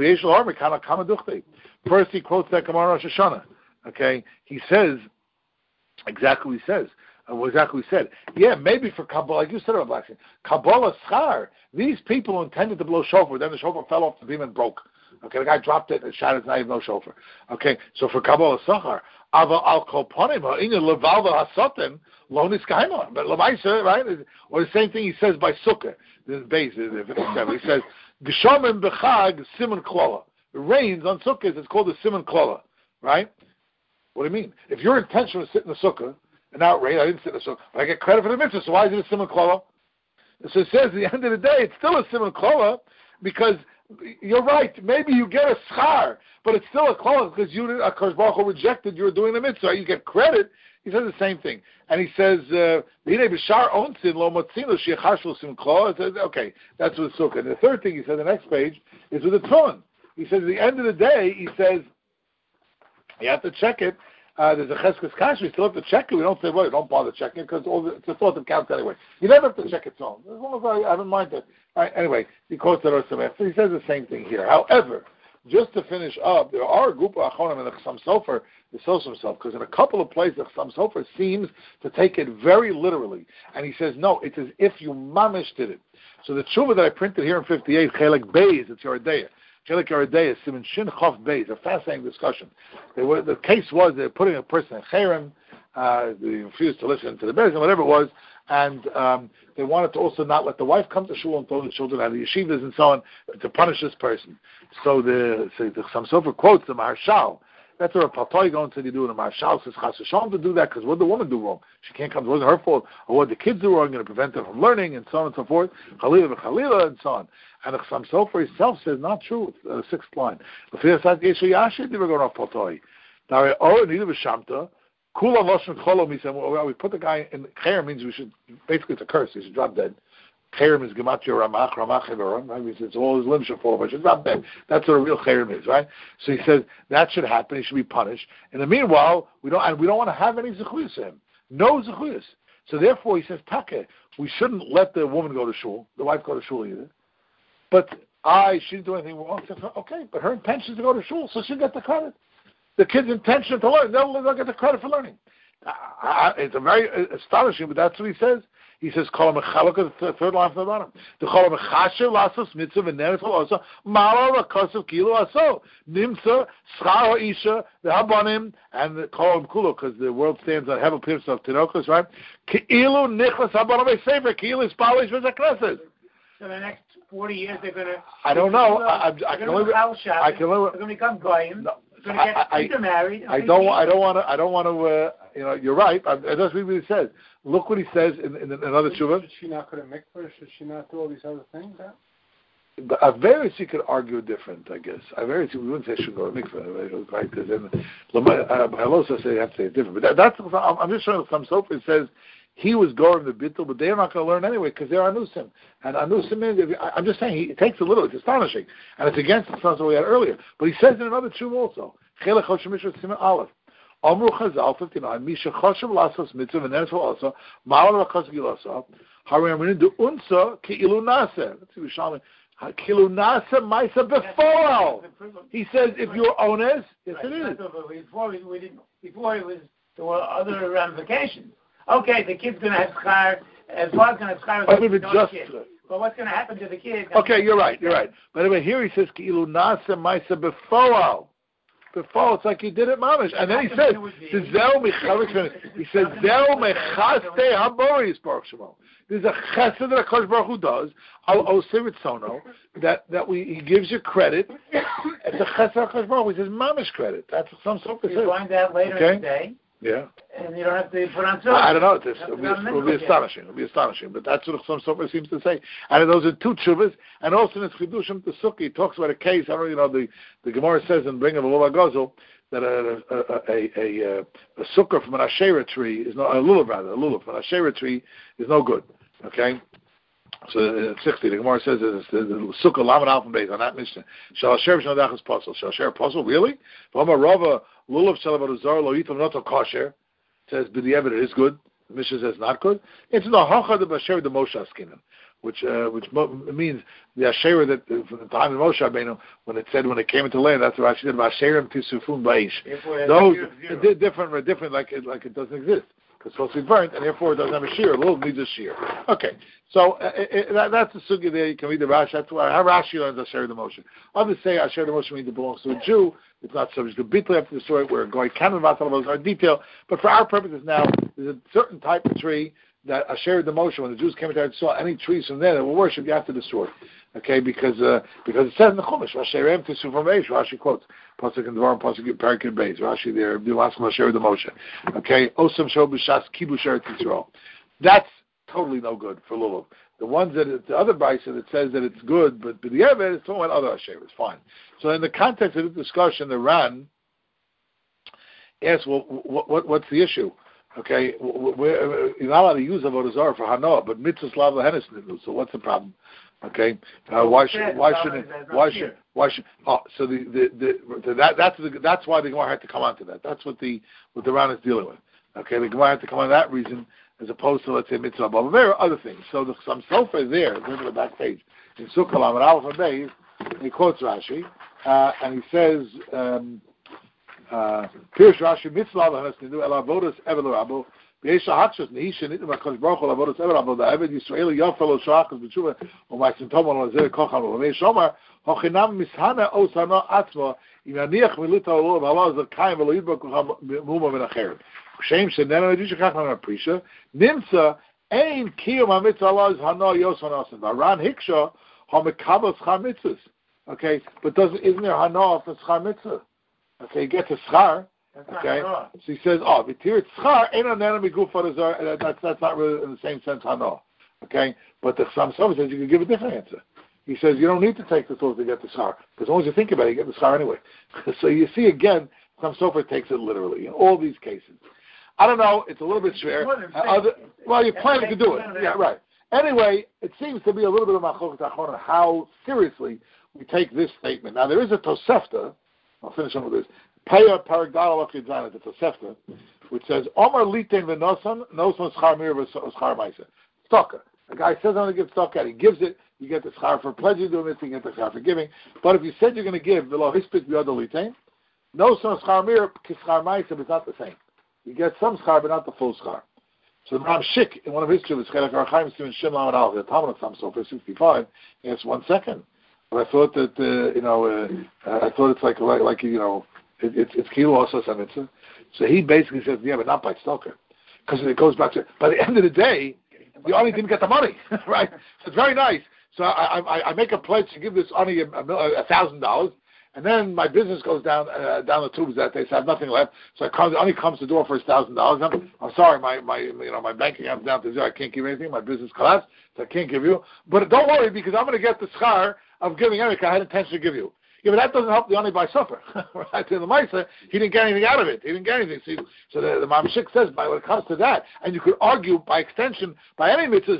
First, he quotes that Gemara Rosh Hashanah. Okay, he says exactly what he says. Uh, exactly what he said. Yeah, maybe for Kabbalah, like you said about Blackstein, Kabbalah Schar, these people who intended to blow shofar, then the shofar fell off the beam and broke. Okay, the guy dropped it and shot it, now you have no shofar. Okay, so for Kabbalah Schar, Ava al Kolponim, Inya Levalva Hasotin, Lonis Kaimon. But Lamaisa, right? Or the same thing he says by Sukkah. This is base, fifty-seven. He says, Geshomim Bechag Simon Klola. It rains on Sukkahs, it's called the Simon Klola. Right? What do you mean? If your intention was to sit in the Sukkah, and now it rained, I didn't sit in the Sukkah, but I get credit for the mitzvah, so why is it a Simon Klola? So it says at the end of the day, it's still a Simon Klola, because you're right, maybe you get a schar, but it's still a klola because you, a Baruch Hu rejected you were doing the mitzvah. You get credit. He says the same thing. And he says, B'shar onsin lo motzino she'chashlo sim klola. Okay, that's with sukkah. And the third thing he said, the next page, is with the tefillin. He says at the end of the day, he says, you have to check it. Uh, there's a cheskes kash. We still have to check it. We don't say, well, don't bother checking it because it's a thought that counts anyway. You never have to check its own. As long as I, I haven't minded. Right, anyway, he quotes the Rosh Hashanah. So he says the same thing here. However, just to finish up, there are a group of Achonim and the Chassam Sofer that shows himself, because in a couple of places, the Chassam Sofer seems to take it very literally. And he says, no, it's as if you mamish did it. So the tshuva that I printed here in fifty-eight, Chelek Beis, it's your idea. Chelik Aradea, Simon Shin Chof Beis, a fascinating discussion. They were, the case was they were putting a person in Cherem, uh, they refused to listen to the Beis, and whatever it was, and um, they wanted to also not let the wife come to shul and throw the children out of the yeshivas and so on, to punish this person. So the, so the some Sofer quotes the Maharshal. That's what a Patoi going to do. The Maharshal says, Chas v'shalom to do that, because what did the woman do wrong? She can't come, it wasn't her fault. Or what did the kids do wrong, going to prevent them from learning, and so on and so forth. Chalila v'chalila, and so on. And the Chassam Sofer himself says, not true, uh, sixth line. The Fiyas says, Yeshu Yashi, they were going off Patoi. Now, oh, and either v'shamta, Kula Lashon Cholo, he said, well, we put the guy in, Cher means we should, basically it's a curse, he should drop dead. Cherem is Gematria Ramach, Ramach Heveron, right? Means it's all his limbs should fall, but should drop dead. That's what a real Cherem is, right? So he says that should happen. He should be punished. In the meanwhile, we don't, and we don't want to have any zechuyas for him. No zechuyas. So therefore, he says, Take, we shouldn't let the woman go to shul, the wife go to shul either. But I, she didn't do anything wrong. Says, okay, but her intention is to go to shul, so she'll get the credit. The kid's intention to learn, they'll, they'll get the credit for learning. Uh, it's a very uh, astonishing, but that's what he says. He says, "Kol mechalok," the third line from the bottom. The kol mechasher lasos mitzvah v'neres also malo l'kosav kilo aso nimsa schar ha'isha the habanim and the kol kulo, because the world stands on heavy pillars of tinokos, right? Keilu nichlas habanim sefer keilu spalish v'zakneses. So the next forty years they're going to. I don't know. I, I, I can only. I can only. They're going to become goyim. No. They're going to get I, intermarried. I, I don't. I don't want to. I don't want to. Uh, you know, you're right. I, that's what he says. Look what he says in, in, in another tshuva. Should she not go to mikvah? Should she not do all these other things? Huh? A very she could argue different, I guess. A very we wouldn't say she should go to mikvah, right? Because then Halosa say you have to say it different. But that, that's I'm just showing some Sofer. It says he was going to bittul, but they're not going to learn anyway because they're anusim. And anusim is, I'm just saying, he, it takes a little. It's astonishing, and it's against the stuff that we had earlier. But he says in another tshuva also. Chelech Hoshemishra Siman Aleph. Amru Chazal fifty-nine. Misha Choshev Lasos Mitzvah V'Neres V'Osa Ma'al V'Chos Gilasa Hariyamin Du Unsa Ki'ilu Nasa. Let's see what Shalom. Ki'ilu Nasa Ma'isa Before. He says if you're honest, yes it is. Before we, we didn't. Before it was there were other ramifications. Okay, the kid's going to have schar. As far as going to have schar, I mean, just. But what's going to happen to the kid? Okay, you're right. You're right. But anyway, here he says Ki'ilu Nasa Ma'isa Before. Before, it's like he did it, mamish, and then he says, he says, "Zeu mechaste haboris baruch shemo." There's a chesed that Hakadosh Baruch Hu does, al osir itzono, that that we he gives you credit. It's a chesed Hakadosh Baruch Hu. He says mamish credit. That's some sort of. You find that later okay? in the day. Yeah. And you don't have to put on silver. I don't know. This will be, it'll be astonishing. It'll be astonishing. But that's what some Sofer seems to say. And those are two tshuvas. And also in his Chidushim to Sukkah, he talks about a case. I don't know, you know, the, the Gemara says in Bring of a Lulav Gozel that a a a, a, a, a sukkah from an Asherah tree is not a lulav rather a lulav from an Asherah tree is no good. Okay. So in sixty, the Gemara says it's the, the sukkah lamed alpha base on that mission. Shall Asher shnadach is possible. Shall Asher possible really? V'amar Rava lulav shalavaduzar lo yitam noto kosher. Says b'di'evet it is good. The Mishnah says not good. It's the hacha the Asher the Moshe Askinan, which uh, which mo- means the Asherah that uh, from the time of Moshe Rabbeinu, when it said when it came into land, that's what Rashi did about Asherim tisufun ba'esh. Those are different, are different, like it like it doesn't exist. It's supposed to be burnt, and therefore it doesn't have a shear. A little needs a shear. Okay, so uh, it, that, that's the sugya there. You can read the Rashi. That's why how Rashi learns Asher the Moshe. Others say Asher the Moshe means it belongs to a Jew. It's not subject to bittul after the story where a goy can matal those are detail. But for our purposes now, there's a certain type of tree that Asher the Moshe, when the Jews came into and saw any trees from there that were worshipped, you have to destroy. Okay, because uh, because it says in the Chumash, Asherem tisu from Eish. Rashi quotes pasuk in Dvarim, pasuk in Perik and Beis. Rashi there, Bilaskim Asher the Moshe. Okay, Osam Shov B'Shas Kibush Eretz Yisrael. That's totally no good for lulav. The ones that it, the other brisa that says that it's good, but but the other it's talking about other Asher. It's fine. So in the context of the discussion, the Ran asks, well, what, what what's the issue? Okay, we're, you're not allowed to use avodah zarah for hanoah, but mitzvahs lav lehenis nidlu. So what's the problem? Okay, uh, why should why shouldn't why should why should oh so the the, the, the that that's the, that's why the Gemara had to come on to that. That's what the what the Ran is dealing with. Okay, the Gemara had to come on that reason as opposed to let's say mitzvah above. There are other things. So the, some sofa is there. Look at the back page in Sukkah Lamed Aleph and Beis. He quotes Rashi uh, and he says. Um, Pirush Rashi mitzvah lehenis nidu el avodas evel rabo ויש ההקשות, נהי שניתנו מהקדוש ברוך הוא לעבוד את עבד עבוד העבד ישראלי יופל או שואחת בתשובה ומייסנטום על זה כוחם ויש אומר הוכינם מסהנה או סהנה עצמו אם יניח מילותא או לא ועלה זה קיים ולא ידבר כוחם מאומה מן אחרת כשם שננה נדיש כך לנו הפרישה נמצא אין קיום המצווה עלה is hana yos hanasin והר"ן הקשה המקבל שכר מצווה okay but doesn't isn't there hana for schar mitzvah okay you get to schar. Okay, so he says, "Oh, v'tir tzchar ain't an enemy goof for the That's that's not really in the same sense, hano." Okay, but the Chassam Sofer says you can give a different answer. He says you don't need to take the thought to get the schar, because as long as you think about it, you get the schar anyway. So you see again, Chassam Sofer takes it literally in all these cases. I don't know; it's a little bit schwer. Uh, other, well, you're planning to do it, yeah, right. Anyway, it seems to be a little bit of machloket achron on how seriously we take this statement. Now there is a Tosefta. I'll finish on with this. Paya Paragdala Lakidzanet, the Tosefta, which says, Omar Liten Venosan, Nosan Schar Mir Schar Maisa. Stocker. A guy says, I'm going to give stocker, he gives it, you get the schar for pledging doing it, you get the schar for giving. But if you said you're going to give, Velo Hispik B'Yod Liten, Nosan Schar Mir Schar Maisa, but it's not the same. You get some schar, but not the full schar. So the Ram Shik, in one of his children, Chelek Archaim, Simon Shimla and Al, the Talmud of Sam Sofer, sixty-five, he asks one second. But I thought that, uh, you know, uh, uh, I thought it's like, like, like you know, It, it's it's kilo also mitzvah. So he basically says, yeah, but not by stalker, because it goes back to. By the end of the day, the Ani didn't get the money, right? So it's very nice. So I I, I make a pledge to give this Ani a, a, a thousand dollars, and then my business goes down uh, down the tubes that day, so I have nothing left. So I come, the Ani comes to the door for his thousand dollars. I'm I'm sorry, my my you know my bank account's down to zero. I can't give you anything. My business collapsed, so I can't give you. But don't worry, because I'm going to get the schar of giving anything I had intention to give you. Yeah, but that doesn't help the Ani by suffer. Right? In the Maisa, he didn't get anything out of it. He didn't get anything. So, so the, the Mamshik says, by when it comes to that, and you could argue by extension, by any mitzvahs,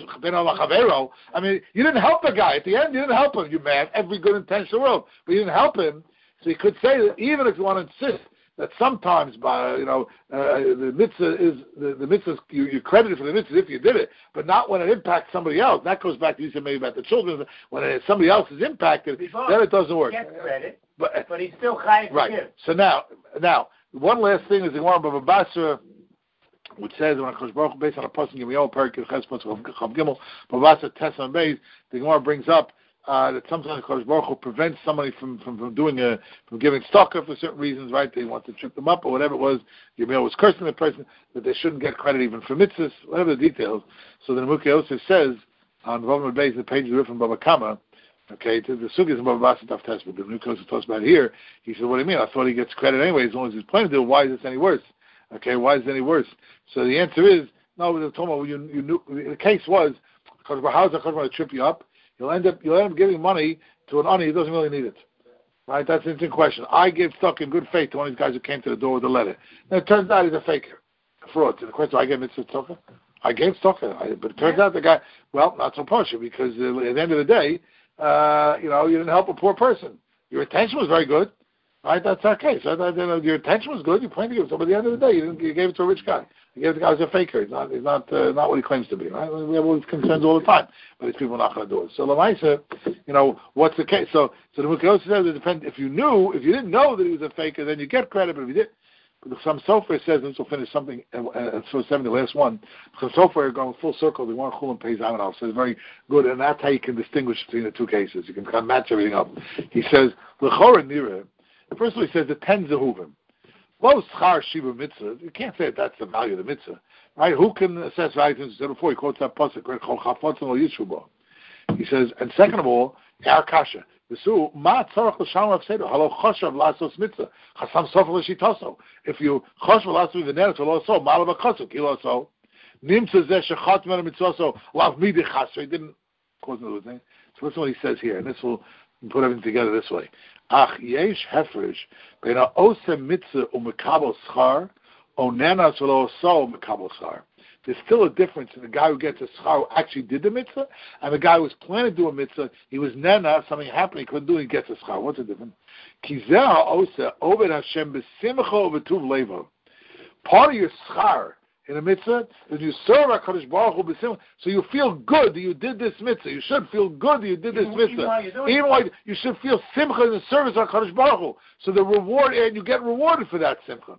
I mean, you didn't help the guy. At the end, you didn't help him. You may have every good intention in the world, but you didn't help him. So you could say that even if you want to insist that sometimes by, you know, uh, the mitzvah is, the, the mitzvah, you, you're credited for the mitzvah if you did it, but not when it impacts somebody else. That goes back to you said maybe about the children. When it, somebody else is impacted, Before, then it doesn't work. He gets credit, but, but he's still chayav right. to give. So now, now, one last thing is the Gemara Bava Basra, which says when HaKadosh Baruch Hu, based on a person Gimel Perik Ches Pasuk Chav Gimel Bava Basra Tesam Beis, the Gemara brings up Uh, that sometimes HaKadosh Baruch Hu prevents somebody from, from, from doing a from giving stocker for certain reasons, right? They want to trip them up or whatever it was. Yirmiyahu was cursing the person that they shouldn't get credit even for mitzvahs, whatever the details. So the Nemukei Yosef says on Rovim Beis, the page of from Baba Kama, okay, to the Sugis and Baba Basa Daf Test, but the Nemukei Yosef talks about it here. He said, "What do you mean? I thought he gets credit anyway, as long as he's planning to. Why is this any worse? Okay, why is it any worse?" So the answer is no. They're talking about you, you knew the case was because how's HaKadosh Baruch Hu trip you up? You'll end up you'll end up giving money to an ani who doesn't really need it. Right? That's an interesting question. I gave stock in good faith to one of these guys who came to the door with a letter. And it turns out he's a faker, a fraud. So the question, I gave mitzvah stocker? I gave stocker. But it turns out the guy, well, not so partial, because uh, at the end of the day, uh, you know, you didn't help a poor person. Your intention was very good. Right? That's okay. So that, you know, your intention was good. You planned to give it. So by the end of the day, you, didn't, you gave it to a rich guy. You gave it to the guy who's a faker. He's not, he's not, uh, not what he claims to be. Right? We have all these concerns all the time, but these people are not going to do it. So Lamaisa, you know, what's the case? So, so the Mukayos says it depends. If you knew, if you didn't know that he was a faker, then you get credit. But if you did, but some Sofer says, and this will finish something. Uh, uh, so seven, the last one. Some Sofer going full circle. They want Chulam pays Amanal. So it's very good, and that's how you can distinguish between the two cases. You can kind of match everything up. He says l'chora nira. First of all, he says the ten zehuvim. Lo schar shiva mitzvah. You can't say that that's the value of the mitzvah, right? Who can assess value? As he said before, he quotes that pasuk, right? Chol chafotz lo yishubo. He says, and second of all, our kasha. V'su ma tzarach l'shalom avsedo halo choshav lasos mitzvah chasam sofer l'shitoso. If you choshav lasos v'neres lo so malav achosuk kilo so nimtza zeh shechat men mitzvoso lav midi chasra. He didn't quote the thing. So that's what he says here, and this will put everything together this way. Ach yesh hefresh ben ha'osem mitzvah u'mekabel schar onenas v'lo oso mekabel schar. There's still a difference in the guy who gets a schar who actually did the mitzvah, and the guy who was planning to do a mitzvah, he was nena, something happened, he couldn't do it, he gets a schar. What's the difference? Ki zeh ha'oseh obed Hashem b'simcha u'b'tuv levo. Part of your schar in a mitzvah is you serve HaKadosh Baruch Hu b'simcha, so you feel good that you did this mitzvah. You should feel good that you did this even, mitzvah. Even while, even while you should feel simcha in the service of HaKadosh Baruch Hu. So the reward, and you get rewarded for that simcha.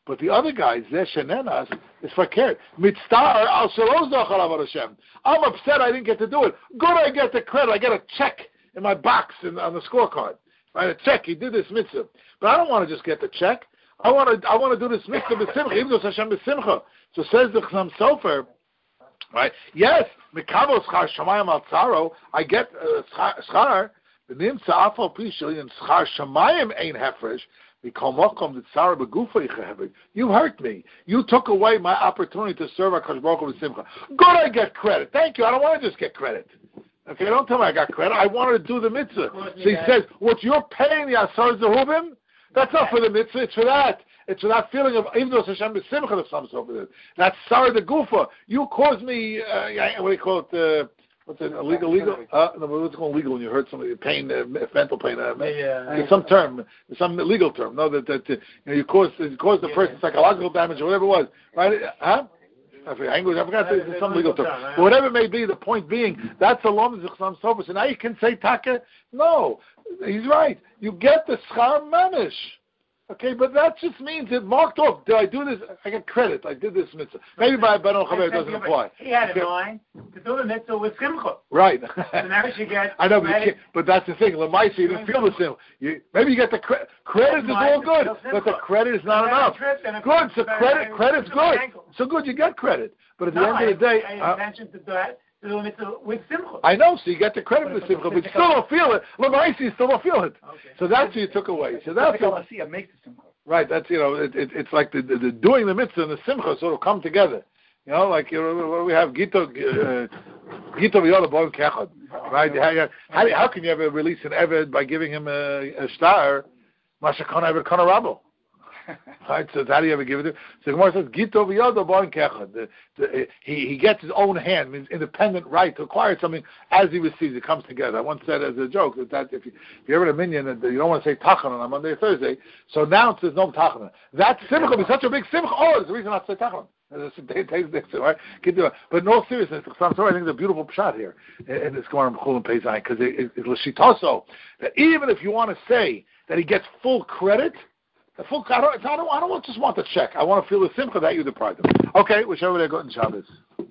But the other guys, Zeh Shenenas, is fakir. Mitztar al shelo zochal avodas Hashem. I'm upset I didn't get to do it. Good, I get the credit. I get a check in my box in, on the scorecard. Right, a check. He did this mitzvah. But I don't want to just get the check. I want to I want to do this mitzvah b'simcha, even though it's Hashem b'simcha. So says the Chassam Sofer, right? Yes, mikavo schar shamayim al tzaro. I get uh, schar. V'nimtza afal pishli and schar shamayim ein hefresh. You hurt me. You took away my opportunity to serve HaKadosh Baruch Hu with simcha. Good, I get credit. Thank you. I don't want to just get credit. Okay, don't tell me I got credit. I wanted to do the mitzvah. So he says, what you're paying the Asar Zehubim, that's not for the mitzvah. It's for that. It's for that feeling of, even though it's Hashem is simcha of some sort of it. That's Sar the Gufa. You caused me, uh, what do you call it, uh, what's it, illegal, legal? Uh, no, what's called legal when you hurt somebody, pain, uh, mental pain, uh, yeah, some term, some legal term, no, that, that uh, you know, you caused, you caused the yeah. person psychological damage or whatever it was, right? Huh? I forgot, I forgot there's some legal term. But whatever it may be, the point being, that's a lom zichsam sofer. So now you can say taka. No, he's right. You get the schar mamish. Okay, but that just means it marked off. Did I do this? I get credit. I did this mitzvah. Maybe by Baron Chaver it doesn't apply. He had in mind to do the mitzvah with simcha. Right. So now you get. I know, but, you but that's the thing. Lamaisi, you didn't feel the simcha. You, maybe you get the credit. Credit is all good, but the credit is not enough. Good. So credit, credit's good. So good, you get credit. But at the end of the day, I intention to do that. With simcha. I know, so you get the credit with simcha, but you still don't feel it. Lamaisi, you still don't feel it. Okay. So that's what you took away. So that's what makes the simcha. Right, that's, you know, it, it, it's like the, the, the doing the mitzvah and the simcha sort of come together. You know, like, you know, we have Gito, uh, Gito v'yoda bon kechad, right? How, how, how can you ever release an Eved by giving him a, a star? Mashakana Eved Kana Rabbo. Right, so how do you ever give it to him? So Gemara says, Gito v'yoda bon kechad. The, the, he, he gets his own hand, means independent right to acquire something as he receives it, comes together. I once said as a joke that, that if, you, if you're ever in a minion and you don't want to say tachana on Monday or Thursday, so now there's no tachana. That simcha will be such a big simcha. Oh, there's a reason not to say tachana. Right? But no seriousness, I'm sorry, I think it's a beautiful pshat here in this Gemara Mechul and Pezai, because it, it, it's l'shitaso that even if you want to say that he gets full credit, the full I don't, I don't, I don't just want the check. I want to feel the simcha that you deprived him. Okay, whichever they go in Shabbos.